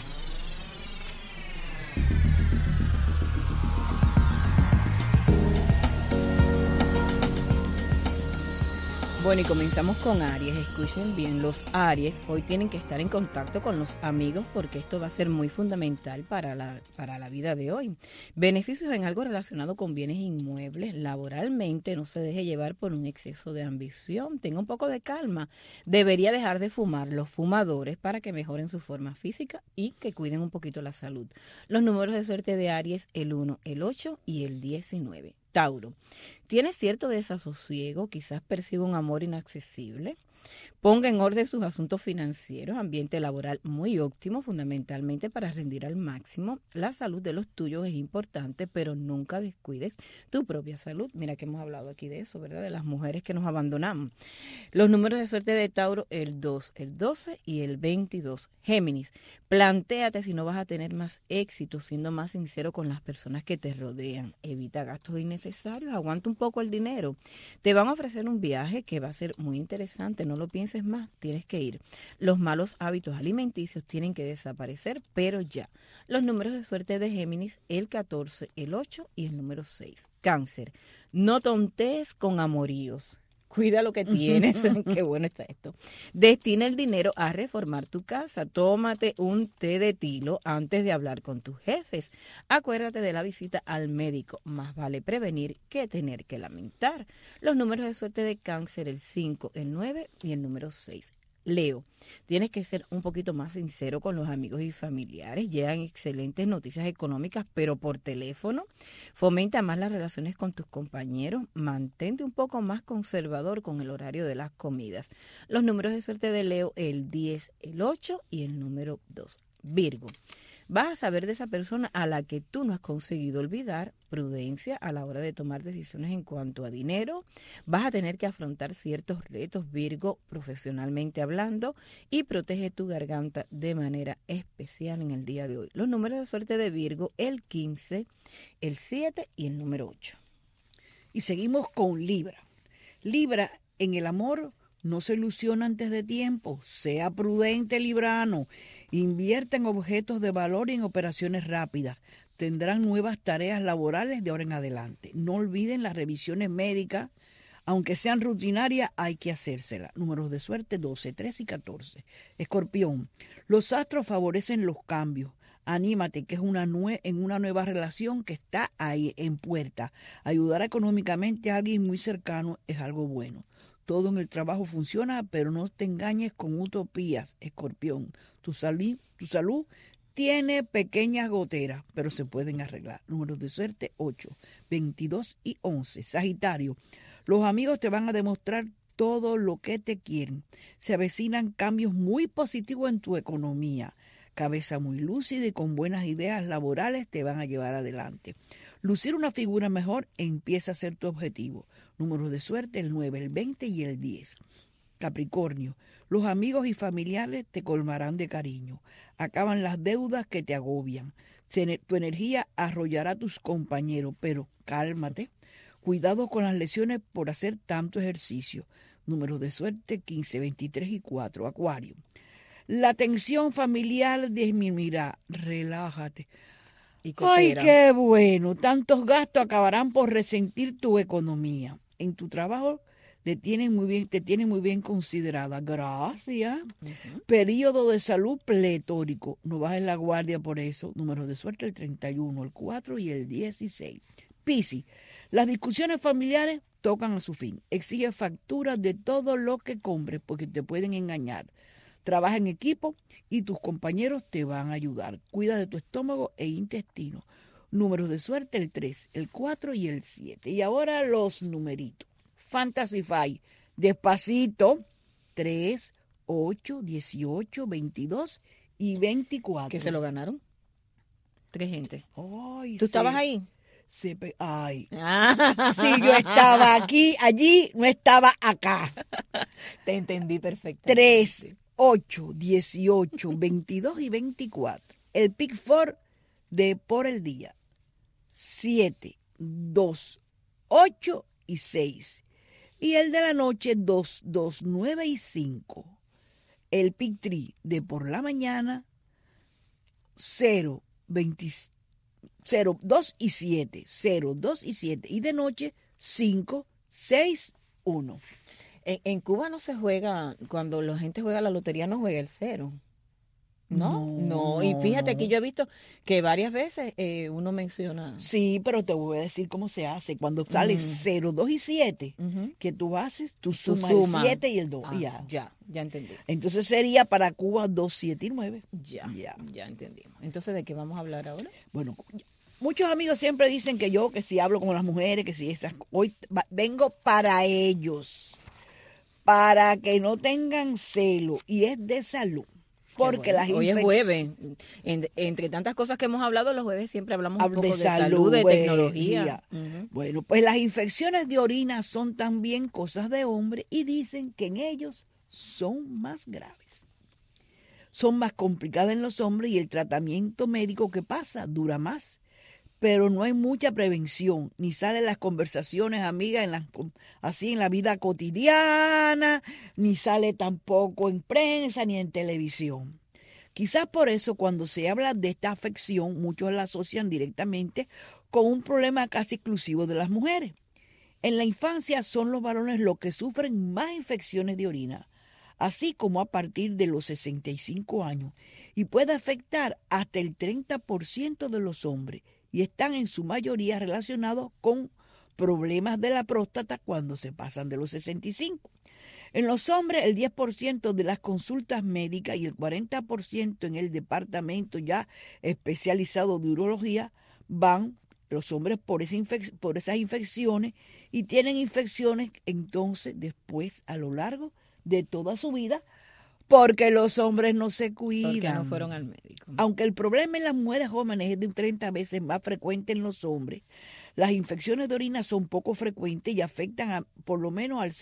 Bueno, y comenzamos con Aries. Escuchen bien, los Aries hoy tienen que estar en contacto con los amigos porque esto va a ser muy fundamental para la vida de hoy. Beneficios en algo relacionado con bienes inmuebles. Laboralmente, no se deje llevar por un exceso de ambición. Tenga un poco de calma. Debería dejar de fumar los fumadores para que mejoren su forma física y que cuiden un poquito la salud. Los números de suerte de Aries: el 1, el 8 y el 19. Tauro, tiene cierto desasosiego, quizás perciba un amor inaccesible. Ponga en orden sus asuntos financieros, ambiente laboral muy óptimo, fundamentalmente para rendir al máximo. La salud de los tuyos es importante, pero nunca descuides tu propia salud. Mira que hemos hablado aquí de eso, ¿verdad? De las mujeres que nos abandonamos. Los números de suerte de Tauro: el 2, el 12 y el 22. Géminis, plantéate si no vas a tener más éxito siendo más sincero con las personas que te rodean. Evita gastos innecesarios, aguanta un poco el dinero. Te van a ofrecer un viaje que va a ser muy interesante, no lo pienses más, tienes que ir. Los malos hábitos alimenticios tienen que desaparecer, pero ya. Los números de suerte de Géminis: el 14, el 8 y el número 6. Cáncer, no tontees con amoríos. Cuida lo que tienes. Qué bueno está esto. Destina el dinero a reformar tu casa. Tómate un té de tilo antes de hablar con tus jefes. Acuérdate de la visita al médico. Más vale prevenir que tener que lamentar. Los números de suerte de Cáncer: el 5, el 9 y el número 6. Leo, tienes que ser un poquito más sincero con los amigos y familiares. Llegan excelentes noticias económicas, pero por teléfono. Fomenta más las relaciones con tus compañeros. Mantente un poco más conservador con el horario de las comidas. Los números de suerte de Leo: el 10, el 8 y el número 2. Virgo, vas a saber de esa persona a la que tú no has conseguido olvidar. Prudencia a la hora de tomar decisiones en cuanto a dinero. Vas a tener que afrontar ciertos retos, Virgo, profesionalmente hablando, y protege tu garganta de manera especial en el día de hoy. Los números de suerte de Virgo: el 15, el 7 y el número 8. Y seguimos con Libra. Libra, en el amor, no se ilusiona antes de tiempo. Sea prudente, librano. Invierta en objetos de valor y en operaciones rápidas. Tendrán nuevas tareas laborales de ahora en adelante. No olviden las revisiones médicas. Aunque sean rutinarias, hay que hacérselas. Números de suerte: 12, 13 y 14. Escorpión, los astros favorecen los cambios. Anímate, que es en una nueva relación que está ahí en puerta. Ayudar económicamente a alguien muy cercano es algo bueno. Todo en el trabajo funciona, pero no te engañes con utopías, Escorpión. Tu salud tiene pequeñas goteras, pero se pueden arreglar. Números de suerte: 8, 22 y 11. Sagitario, los amigos te van a demostrar todo lo que te quieren. Se avecinan cambios muy positivos en tu economía. Cabeza muy lúcida y con buenas ideas laborales te van a llevar adelante. Lucir una figura mejor empieza a ser tu objetivo. Números de suerte: el 9, el 20 y el 10. Capricornio, los amigos y familiares te colmarán de cariño. Acaban las deudas que te agobian. Tu energía arrollará a tus compañeros, pero cálmate. Cuidado con las lesiones por hacer tanto ejercicio. Números de suerte: 15, 23 y 4. Acuario, la tensión familiar disminuirá. Relájate. ¡Ay, qué bueno! Tantos gastos acabarán por resentir tu economía. En tu trabajo te tienen muy bien considerada. Gracias. Período de salud pletórico. No bajes la guardia por eso. Números de suerte: el 31, el 4 y el 16. Piscis, las discusiones familiares tocan a su fin. Exige facturas de todo lo que compres porque te pueden engañar. Trabaja en equipo y tus compañeros te van a ayudar. Cuida de tu estómago e intestino. Números de suerte, el 3, el 4 y el 7. Y ahora los numeritos. Fantasy Five, despacito, 3, 8, 18, 22 y 24. ¿Que se lo ganaron? 3 gente. Ay, ¿Tú estabas ahí? Ay. Sí, yo estaba allí, no estaba acá. Te entendí perfecto. 3, 8, 18, 22 y 24. El Pick 4 de por el día. 7, 2, 8 y 6. Y el de la noche 2, 2, 9 y 5. El Pick 3 de por la mañana 0, 20, 0, 2 y 7. 0, 2 y 7. Y de noche 5, 6, 1. En Cuba no se juega, cuando la gente juega la lotería no juega el 0. No. Y fíjate, aquí yo he visto que varias veces uno menciona. Sí, pero te voy a decir cómo se hace. Cuando sale 0, 2 y 7, que tú haces, tú sumas el 7 y el 2. Ya entendí. Entonces sería para Cuba 2, 7 y 9. Ya entendimos. Entonces, ¿de qué vamos a hablar ahora? Bueno, muchos amigos siempre dicen que si hablo con las mujeres, que si esas. Hoy vengo para ellos, para que no tengan celo, y es de salud. Porque las hoy es jueves. Entre tantas cosas que hemos hablado, los jueves siempre hablamos un poco de salud, de tecnología. Bueno, pues las infecciones de orina son también cosas de hombre y dicen que en ellos son más graves. Son más complicadas en los hombres y el tratamiento médico que pasa dura más. Pero no hay mucha prevención, ni salen las conversaciones, amigas, así en la vida cotidiana, ni sale tampoco en prensa ni en televisión. Quizás por eso cuando se habla de esta afección, muchos la asocian directamente con un problema casi exclusivo de las mujeres. En la infancia son los varones los que sufren más infecciones de orina, así como a partir de los 65 años, y puede afectar hasta el 30% de los hombres, y están en su mayoría relacionados con problemas de la próstata cuando se pasan de los 65. En los hombres, el 10% de las consultas médicas y el 40% en el departamento ya especializado de urología van los hombres por esas infecciones y tienen infecciones entonces después a lo largo de toda su vida, porque los hombres no se cuidan. Porque no fueron al médico. Aunque el problema en las mujeres jóvenes es de 30 veces más frecuente en los hombres, las infecciones de orina son poco frecuentes y afectan por lo menos al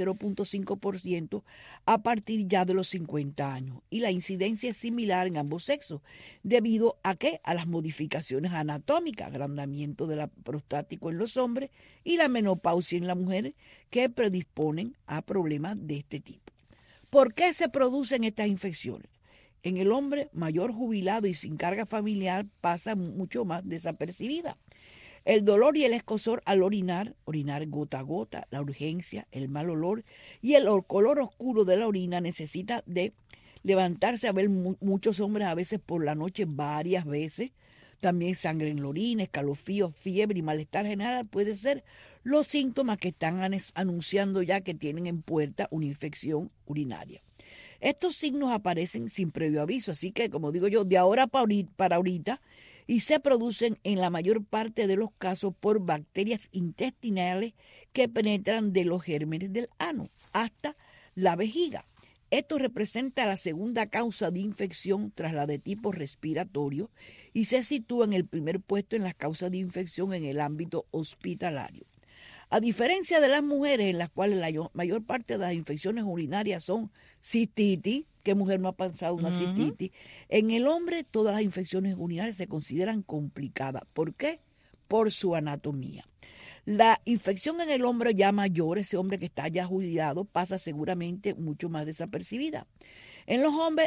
0.5% a partir ya de los 50 años. Y la incidencia es similar en ambos sexos, debido a a las modificaciones anatómicas, agrandamiento de la prostático en los hombres y la menopausia en las mujeres, que predisponen a problemas de este tipo. ¿Por qué se producen estas infecciones? En el hombre mayor, jubilado y sin carga familiar pasa mucho más desapercibida. El dolor y el escozor al orinar gota a gota, la urgencia, el mal olor y el color oscuro de la orina necesita de levantarse a ver muchos hombres a veces por la noche varias veces. También sangre en la orina, escalofríos, fiebre y malestar general puede ser los síntomas que están anunciando ya que tienen en puerta una infección urinaria. Estos signos aparecen sin previo aviso, así que, como digo yo, de ahora para ahorita, y se producen en la mayor parte de los casos por bacterias intestinales que penetran de los gérmenes del ano hasta la vejiga. Esto representa la segunda causa de infección tras la de tipo respiratorio y se sitúa en el primer puesto en las causas de infección en el ámbito hospitalario. A diferencia de las mujeres, en las cuales la mayor parte de las infecciones urinarias son cistitis, ¿qué mujer no ha pasado una cistitis? En el hombre todas las infecciones urinarias se consideran complicadas. ¿Por qué? Por su anatomía. La infección en el hombre ya mayor, ese hombre que está ya jubilado, pasa seguramente mucho más desapercibida. En los hombres,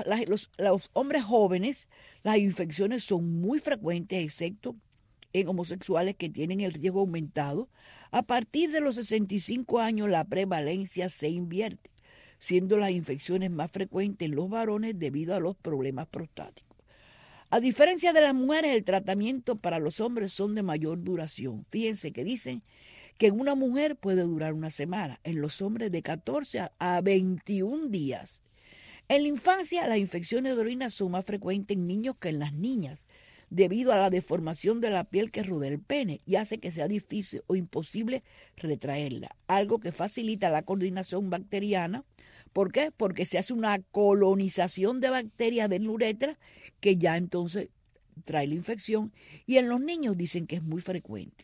los hombres jóvenes, las infecciones son muy frecuentes, excepto en homosexuales que tienen el riesgo aumentado. A partir de los 65 años la prevalencia se invierte, siendo las infecciones más frecuentes en los varones debido a los problemas prostáticos. A diferencia de las mujeres, el tratamiento para los hombres son de mayor duración. Fíjense que dicen que en una mujer puede durar una semana, en los hombres de 14 a 21 días. En la infancia, las infecciones de orina son más frecuentes en niños que en las niñas, debido a la deformación de la piel que rodea el pene y hace que sea difícil o imposible retraerla, algo que facilita la coordinación bacteriana. ¿Por qué? Porque se hace una colonización de bacterias de la uretra que ya entonces trae la infección, y en los niños dicen que es muy frecuente.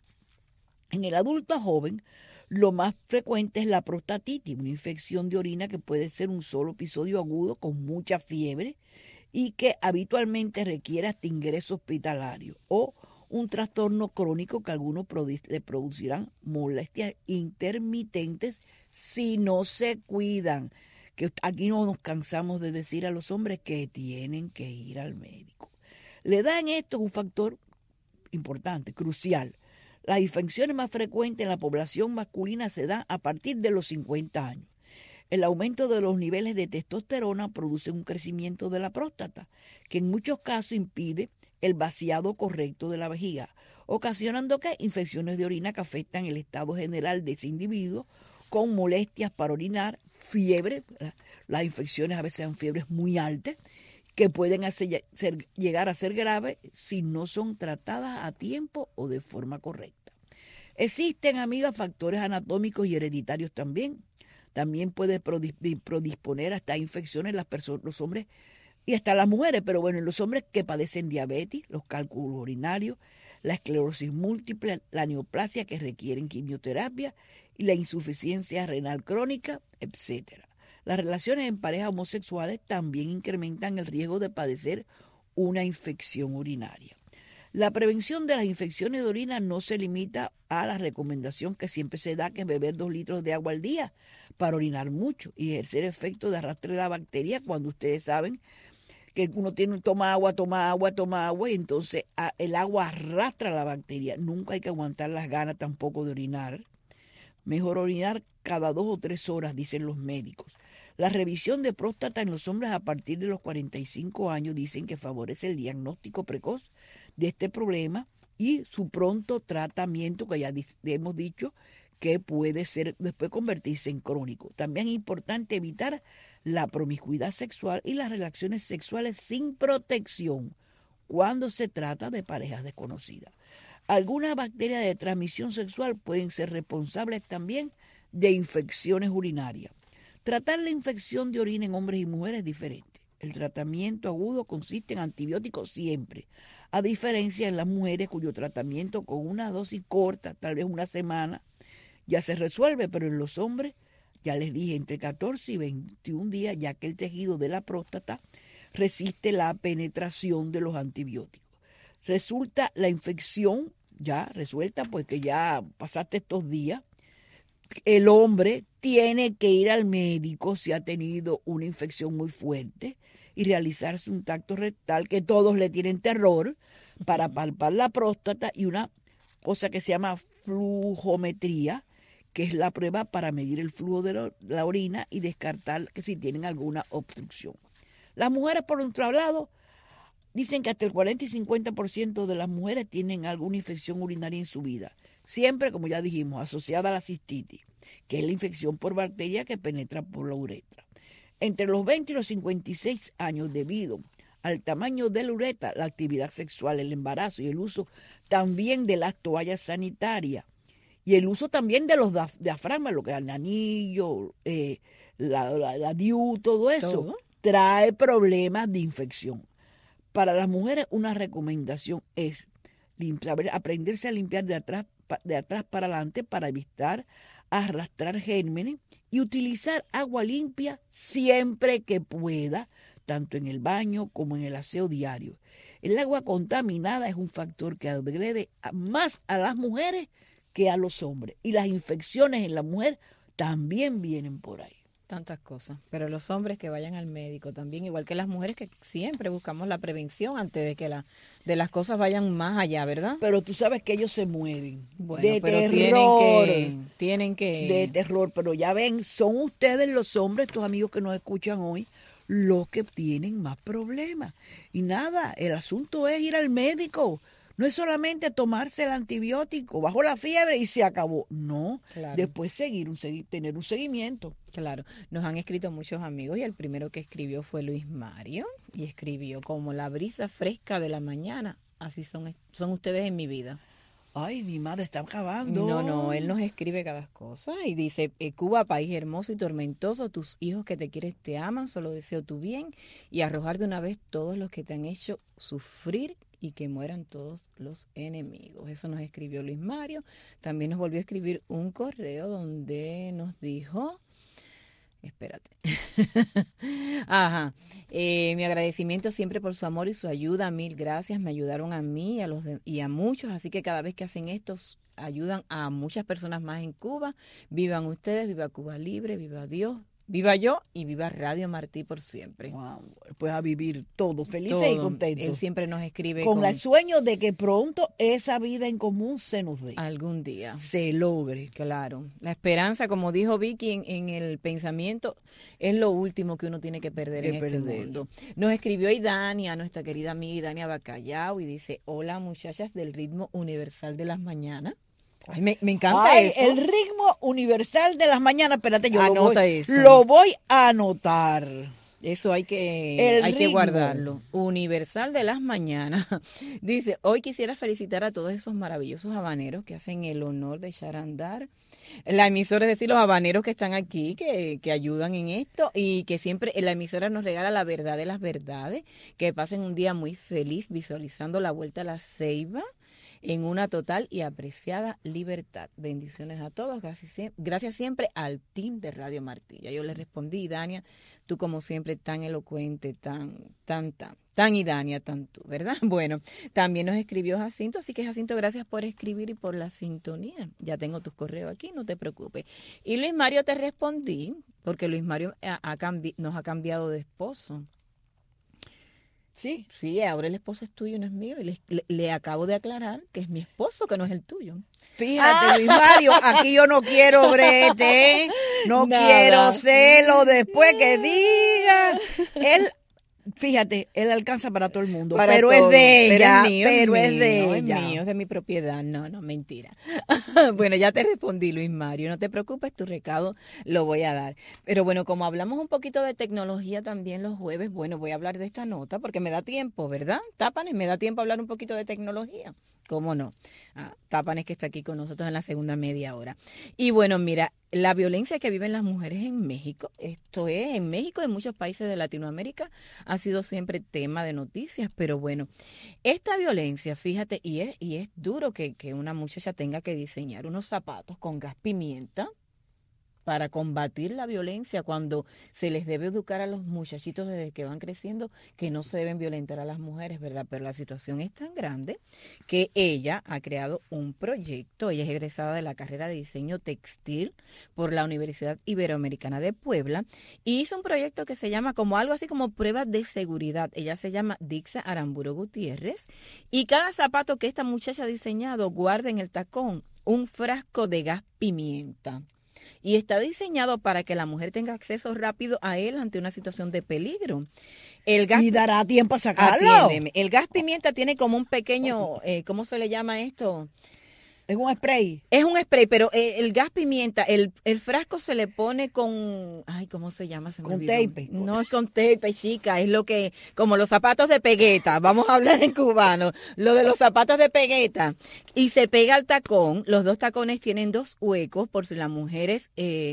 En el adulto joven, lo más frecuente es la prostatitis, una infección de orina que puede ser un solo episodio agudo con mucha fiebre y que habitualmente requiere hasta ingreso hospitalario, o un trastorno crónico que algunos le producirán molestias intermitentes si no se cuidan. Que aquí no nos cansamos de decir a los hombres que tienen que ir al médico. La edad en esto es un factor importante, crucial. Las infecciones más frecuentes en la población masculina se dan a partir de los 50 años. El aumento de los niveles de testosterona produce un crecimiento de la próstata, que en muchos casos impide el vaciado correcto de la vejiga, ocasionando que infecciones de orina que afectan el estado general de ese individuo, con molestias para orinar, fiebre. Las infecciones a veces son fiebres muy altas, que pueden llegar a ser graves si no son tratadas a tiempo o de forma correcta. Existen, amigas, factores anatómicos y hereditarios también. También puede predisponer hasta infecciones los hombres y hasta las mujeres, pero bueno, en los hombres que padecen diabetes, los cálculos urinarios, la esclerosis múltiple, la neoplasia que requieren quimioterapia y la insuficiencia renal crónica, etcétera. Las relaciones en parejas homosexuales también incrementan el riesgo de padecer una infección urinaria. La prevención de las infecciones de orina no se limita a la recomendación que siempre se da, que es beber 2 litros de agua al día para orinar mucho y ejercer efecto de arrastre de la bacteria, cuando ustedes saben que uno toma agua y entonces el agua arrastra la bacteria. Nunca hay que aguantar las ganas tampoco de orinar. Mejor orinar cada 2 o 3 horas, dicen los médicos. La revisión de próstata en los hombres a partir de los 45 años dicen que favorece el diagnóstico precoz de este problema y su pronto tratamiento, que ya hemos dicho que puede ser después convertirse en crónico. También es importante evitar la promiscuidad sexual y las relaciones sexuales sin protección cuando se trata de parejas desconocidas. Algunas bacterias de transmisión sexual pueden ser responsables también de infecciones urinarias. Tratar la infección de orina en hombres y mujeres es diferente. El tratamiento agudo consiste en antibióticos siempre, a diferencia en las mujeres cuyo tratamiento con una dosis corta, tal vez una semana, ya se resuelve, pero en los hombres, ya les dije, entre 14 y 21 días, ya que el tejido de la próstata resiste la penetración de los antibióticos. Resulta la infección ya resuelta, pues que ya pasaste estos días. El hombre tiene que ir al médico si ha tenido una infección muy fuerte y realizarse un tacto rectal, que todos le tienen terror, para palpar la próstata, y una cosa que se llama flujometría, que es la prueba para medir el flujo de la orina y descartar que si tienen alguna obstrucción. Las mujeres, por otro lado, dicen que hasta el 40 y 50% de las mujeres tienen alguna infección urinaria en su vida, siempre, como ya dijimos, asociada a la cistitis, que es la infección por bacteria que penetra por la uretra. Entre los 20 y los 56 años, debido al tamaño de la uretra, la actividad sexual, el embarazo y el uso también de las toallas sanitarias y el uso también de los diafragmas, lo que es el anillo, la DIU, todo eso, trae problemas de infección. Para las mujeres, una recomendación es aprenderse a limpiar de atrás para adelante para evitar arrastrar gérmenes y utilizar agua limpia siempre que pueda, tanto en el baño como en el aseo diario. El agua contaminada es un factor que agrede más a las mujeres que a los hombres, y las infecciones en la mujer también vienen por ahí. Tantas cosas, pero los hombres que vayan al médico también, igual que las mujeres, que siempre buscamos la prevención antes de que de las cosas vayan más allá, ¿verdad? Pero tú sabes que ellos se mueven de terror, tienen que de terror, pero ya ven, son ustedes los hombres, tus amigos que nos escuchan hoy, los que tienen más problemas. Y nada, el asunto es ir al médico. no es solamente tomarse el antibiótico, bajo la fiebre y se acabó. No, Claro. después tener un seguimiento. Claro, nos han escrito muchos amigos y el primero que escribió fue Luis Mario y escribió: como la brisa fresca de la mañana, así son ustedes en mi vida. Ay, mi madre está acabando. No, él nos escribe cada cosa y dice: Cuba, país hermoso y tormentoso, tus hijos que te quieres te aman, solo deseo tu bien y arrojar de una vez todos los que te han hecho sufrir y que mueran todos los enemigos. Eso nos escribió Luis Mario. También nos volvió a escribir un correo donde nos dijo... Espérate. Ajá. Mi agradecimiento siempre por su amor y su ayuda. 1000 gracias. Me ayudaron a mí y a muchos. Así que cada vez que hacen esto, ayudan a muchas personas más en Cuba. Vivan ustedes, viva Cuba Libre, viva Dios, viva yo y viva Radio Martí por siempre. Wow, pues a vivir todos felices Todo. y contentos. Él siempre nos escribe con el sueño de que pronto esa vida en común se nos dé. Algún día. Se logre. Claro. La esperanza, como dijo Vicky en el pensamiento, es lo último que uno tiene que perder en este mundo. Nos escribió Idania, nuestra querida amiga Idania Bacallao, y dice: hola muchachas del ritmo universal de las mañanas. Ay, me encanta Ay, eso. el ritmo universal de las mañanas. Espérate, yo eso. lo voy a anotar. Eso hay que guardarlo. Universal de las mañanas. Dice: hoy quisiera felicitar a todos esos maravillosos habaneros que hacen el honor de echar a andar la emisora, es decir, los habaneros que están aquí, que ayudan en esto y que siempre la emisora nos regala la verdad de las verdades. Que pasen un día muy feliz visualizando la vuelta a la Ceiba en una total y apreciada libertad. Bendiciones a todos. Gracias siempre al team de Radio Martí. Ya yo le respondí: Dania, tú como siempre tan elocuente, tan Idania, tan tú, ¿verdad? Bueno, también nos escribió Jacinto, así que Jacinto, gracias por escribir y por la sintonía. Ya tengo tus correos aquí, no te preocupes. Y Luis Mario, te respondí, porque Luis Mario nos ha cambiado de esposo. Sí, ahora el esposo es tuyo, no es mío. Y le acabo de aclarar que es mi esposo, que no es el tuyo. Fíjate, Luis Mario, aquí yo no quiero brete, no quiero celo después que diga. Fíjate, él alcanza para todo el mundo, pero es de ella, pero es de ella. Es mío, es de mi propiedad. No, mentira. Bueno, ya te respondí, Luis Mario, no te preocupes, tu recado lo voy a dar. Pero bueno, como hablamos un poquito de tecnología también los jueves, bueno, voy a hablar de esta nota porque me da tiempo, ¿verdad? Tápanes, me da tiempo a hablar un poquito de tecnología. ¿Cómo no? Tápanes, que está aquí con nosotros en la segunda media hora. Y bueno, mira, la violencia que viven las mujeres en México, esto es, en México y en muchos países de Latinoamérica, ha sido siempre tema de noticias, pero bueno, esta violencia, fíjate, y es duro que una muchacha tenga que diseñar unos zapatos con gas pimienta para combatir la violencia, cuando se les debe educar a los muchachitos desde que van creciendo que no se deben violentar a las mujeres, ¿verdad? Pero la situación es tan grande que ella ha creado un proyecto. Ella es egresada de la carrera de diseño textil por la Universidad Iberoamericana de Puebla y hizo un proyecto que se llama como algo así como pruebas de seguridad. Ella se llama Dixa Aramburo Gutiérrez y cada zapato que esta muchacha ha diseñado guarda en el tacón un frasco de gas pimienta. Y está diseñado para que la mujer tenga acceso rápido a él ante una situación de peligro. ¿Y dará tiempo a sacarlo? Atiéndeme. El gas pimienta tiene como un pequeño, ¿cómo se le llama esto? Es un spray. Es un spray, pero el gas pimienta, el frasco se le pone con, ay, ¿cómo se llama? Se me con olvidó. tape. No es con tape, chica, es lo que, como los zapatos de pegueta, vamos a hablar en cubano, lo de los zapatos de pegueta. Y se pega al tacón, los dos tacones tienen dos huecos por si la mujer es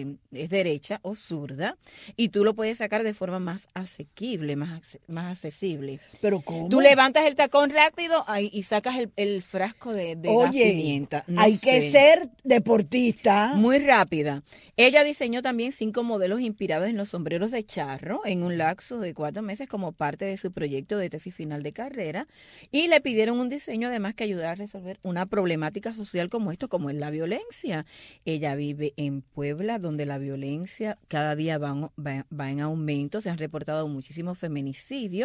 derecha o zurda, y tú lo puedes sacar de forma más asequible, más accesible. ¿Pero cómo? Tú levantas el tacón rápido y sacas el frasco de gas pimienta. Hay que ser deportista. Muy rápida. Ella diseñó también 5 modelos inspirados en los sombreros de charro en un lapso de 4 meses como parte de su proyecto de tesis final de carrera y le pidieron un diseño además que ayudara a resolver una problemática social como esto, como es la violencia. Ella vive en Puebla, donde la violencia cada día va en aumento. Se han reportado muchísimos feminicidios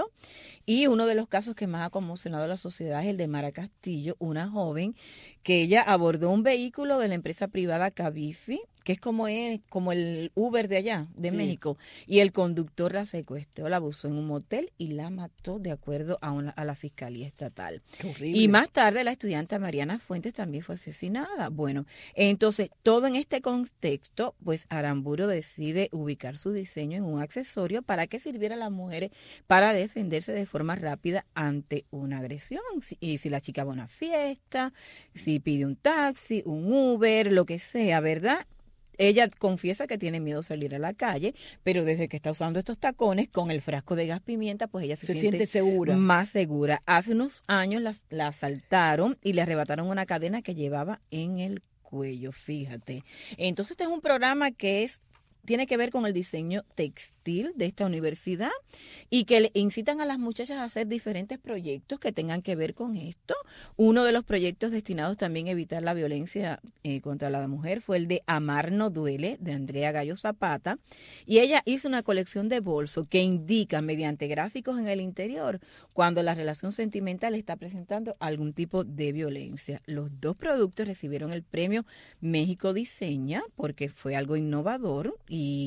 y uno de los casos que más ha conmocionado a la sociedad es el de Mara Castillo, una joven que ella abordó un vehículo de la empresa privada Cabify que es como el Uber de allá, de México, y el conductor la secuestró, la abusó en un motel y la mató de acuerdo a la Fiscalía Estatal. Qué horrible. Y más tarde la estudiante Mariana Fuentes también fue asesinada. Bueno, entonces todo en este contexto, pues Aramburu decide ubicar su diseño en un accesorio para que sirviera a las mujeres para defenderse de forma rápida ante una agresión. Y si la chica va a una fiesta, si pide un taxi, un Uber, lo que sea, ¿verdad? Ella confiesa que tiene miedo a salir a la calle, pero desde que está usando estos tacones con el frasco de gas pimienta, pues ella se siente segura. Más segura. Hace unos años la asaltaron y le arrebataron una cadena que llevaba en el cuello, fíjate. Entonces este es un programa que tiene que ver con el diseño textil de esta universidad y que le incitan a las muchachas a hacer diferentes proyectos que tengan que ver con esto. Uno de los proyectos destinados también a evitar la violencia contra la mujer fue el de Amar no duele, de Andrea Gallo Zapata, y ella hizo una colección de bolsos que indica mediante gráficos en el interior cuando la relación sentimental está presentando algún tipo de violencia. Los dos productos recibieron el premio México Diseña porque fue algo innovador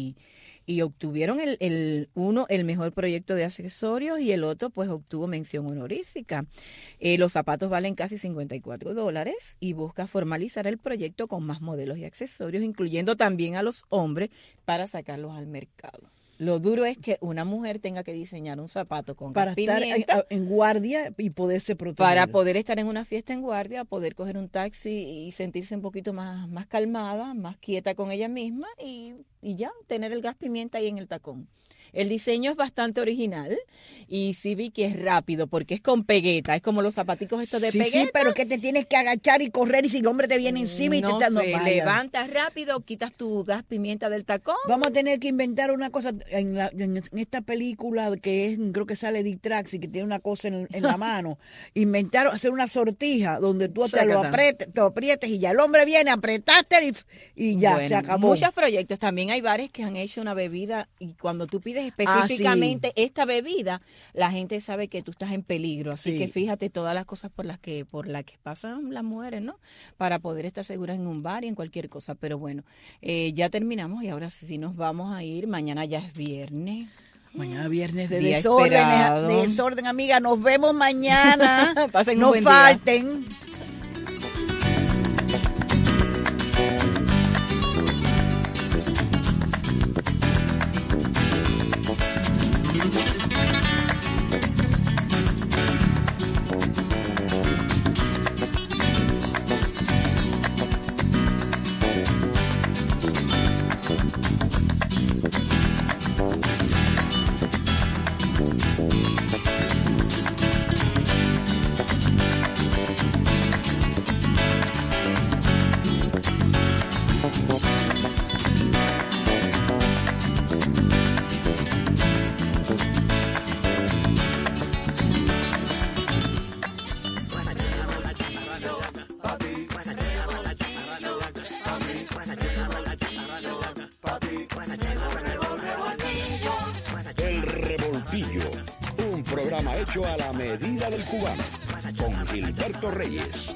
y obtuvieron uno el mejor proyecto de accesorios y el otro pues obtuvo mención honorífica. Los zapatos valen casi $54 y busca formalizar el proyecto con más modelos y accesorios, incluyendo también a los hombres para sacarlos al mercado. Lo duro es que una mujer tenga que diseñar un zapato con para estar en guardia y poderse proteger. Para poder estar en una fiesta en guardia, poder coger un taxi y sentirse un poquito más calmada, más quieta con ella misma y ya, tener el gas pimienta ahí en el tacón. El diseño es bastante original y sí vi que es rápido porque es con pegueta, es como los zapaticos estos de pegueta. Sí, pero que te tienes que agachar y correr y si el hombre te viene encima y te levantas rápido, quitas tu gas pimienta del tacón. Vamos a tener que inventar una cosa en esta película que creo que sale de Traxi, que tiene una cosa en la mano. Hacer una sortija donde tú te aprietes y ya el hombre viene, apretaste y ya, se acabó. Muchos proyectos, también hay bares que han hecho una bebida y cuando tú pides específicamente esta bebida, la gente sabe que tú estás en peligro, así que fíjate todas las cosas por las que pasan las mujeres, ¿no? Para poder estar seguras en un bar y en cualquier cosa, pero bueno, ya terminamos y ahora sí nos vamos a ir, mañana ya es viernes. Mañana viernes de desorden, amiga, nos vemos mañana. Pasen un no buen falten. Día. Un programa hecho a la medida del cubano, con Gilberto Reyes.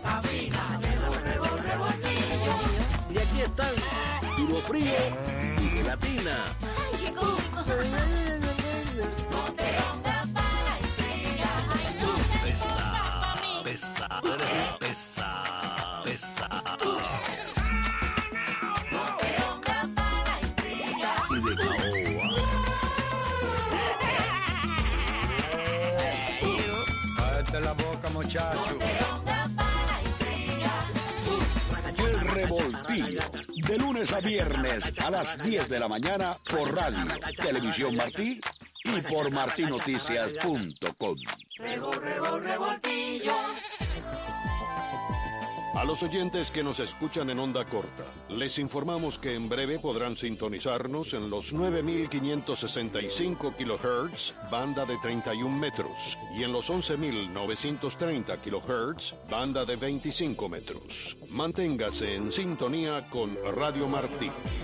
Y aquí están, Duro Frío y Gelatina. ¡Ay, qué cómico! La boca, muchacho. El Revoltillo, de lunes a viernes a las 10 de la mañana por Radio, Televisión Martí y por martinoticias.com. Revoltillo. A los oyentes que nos escuchan en onda corta, les informamos que en breve podrán sintonizarnos en los 9.565 kHz, banda de 31 metros, y en los 11.930 kHz, banda de 25 metros. Manténgase en sintonía con Radio Martí.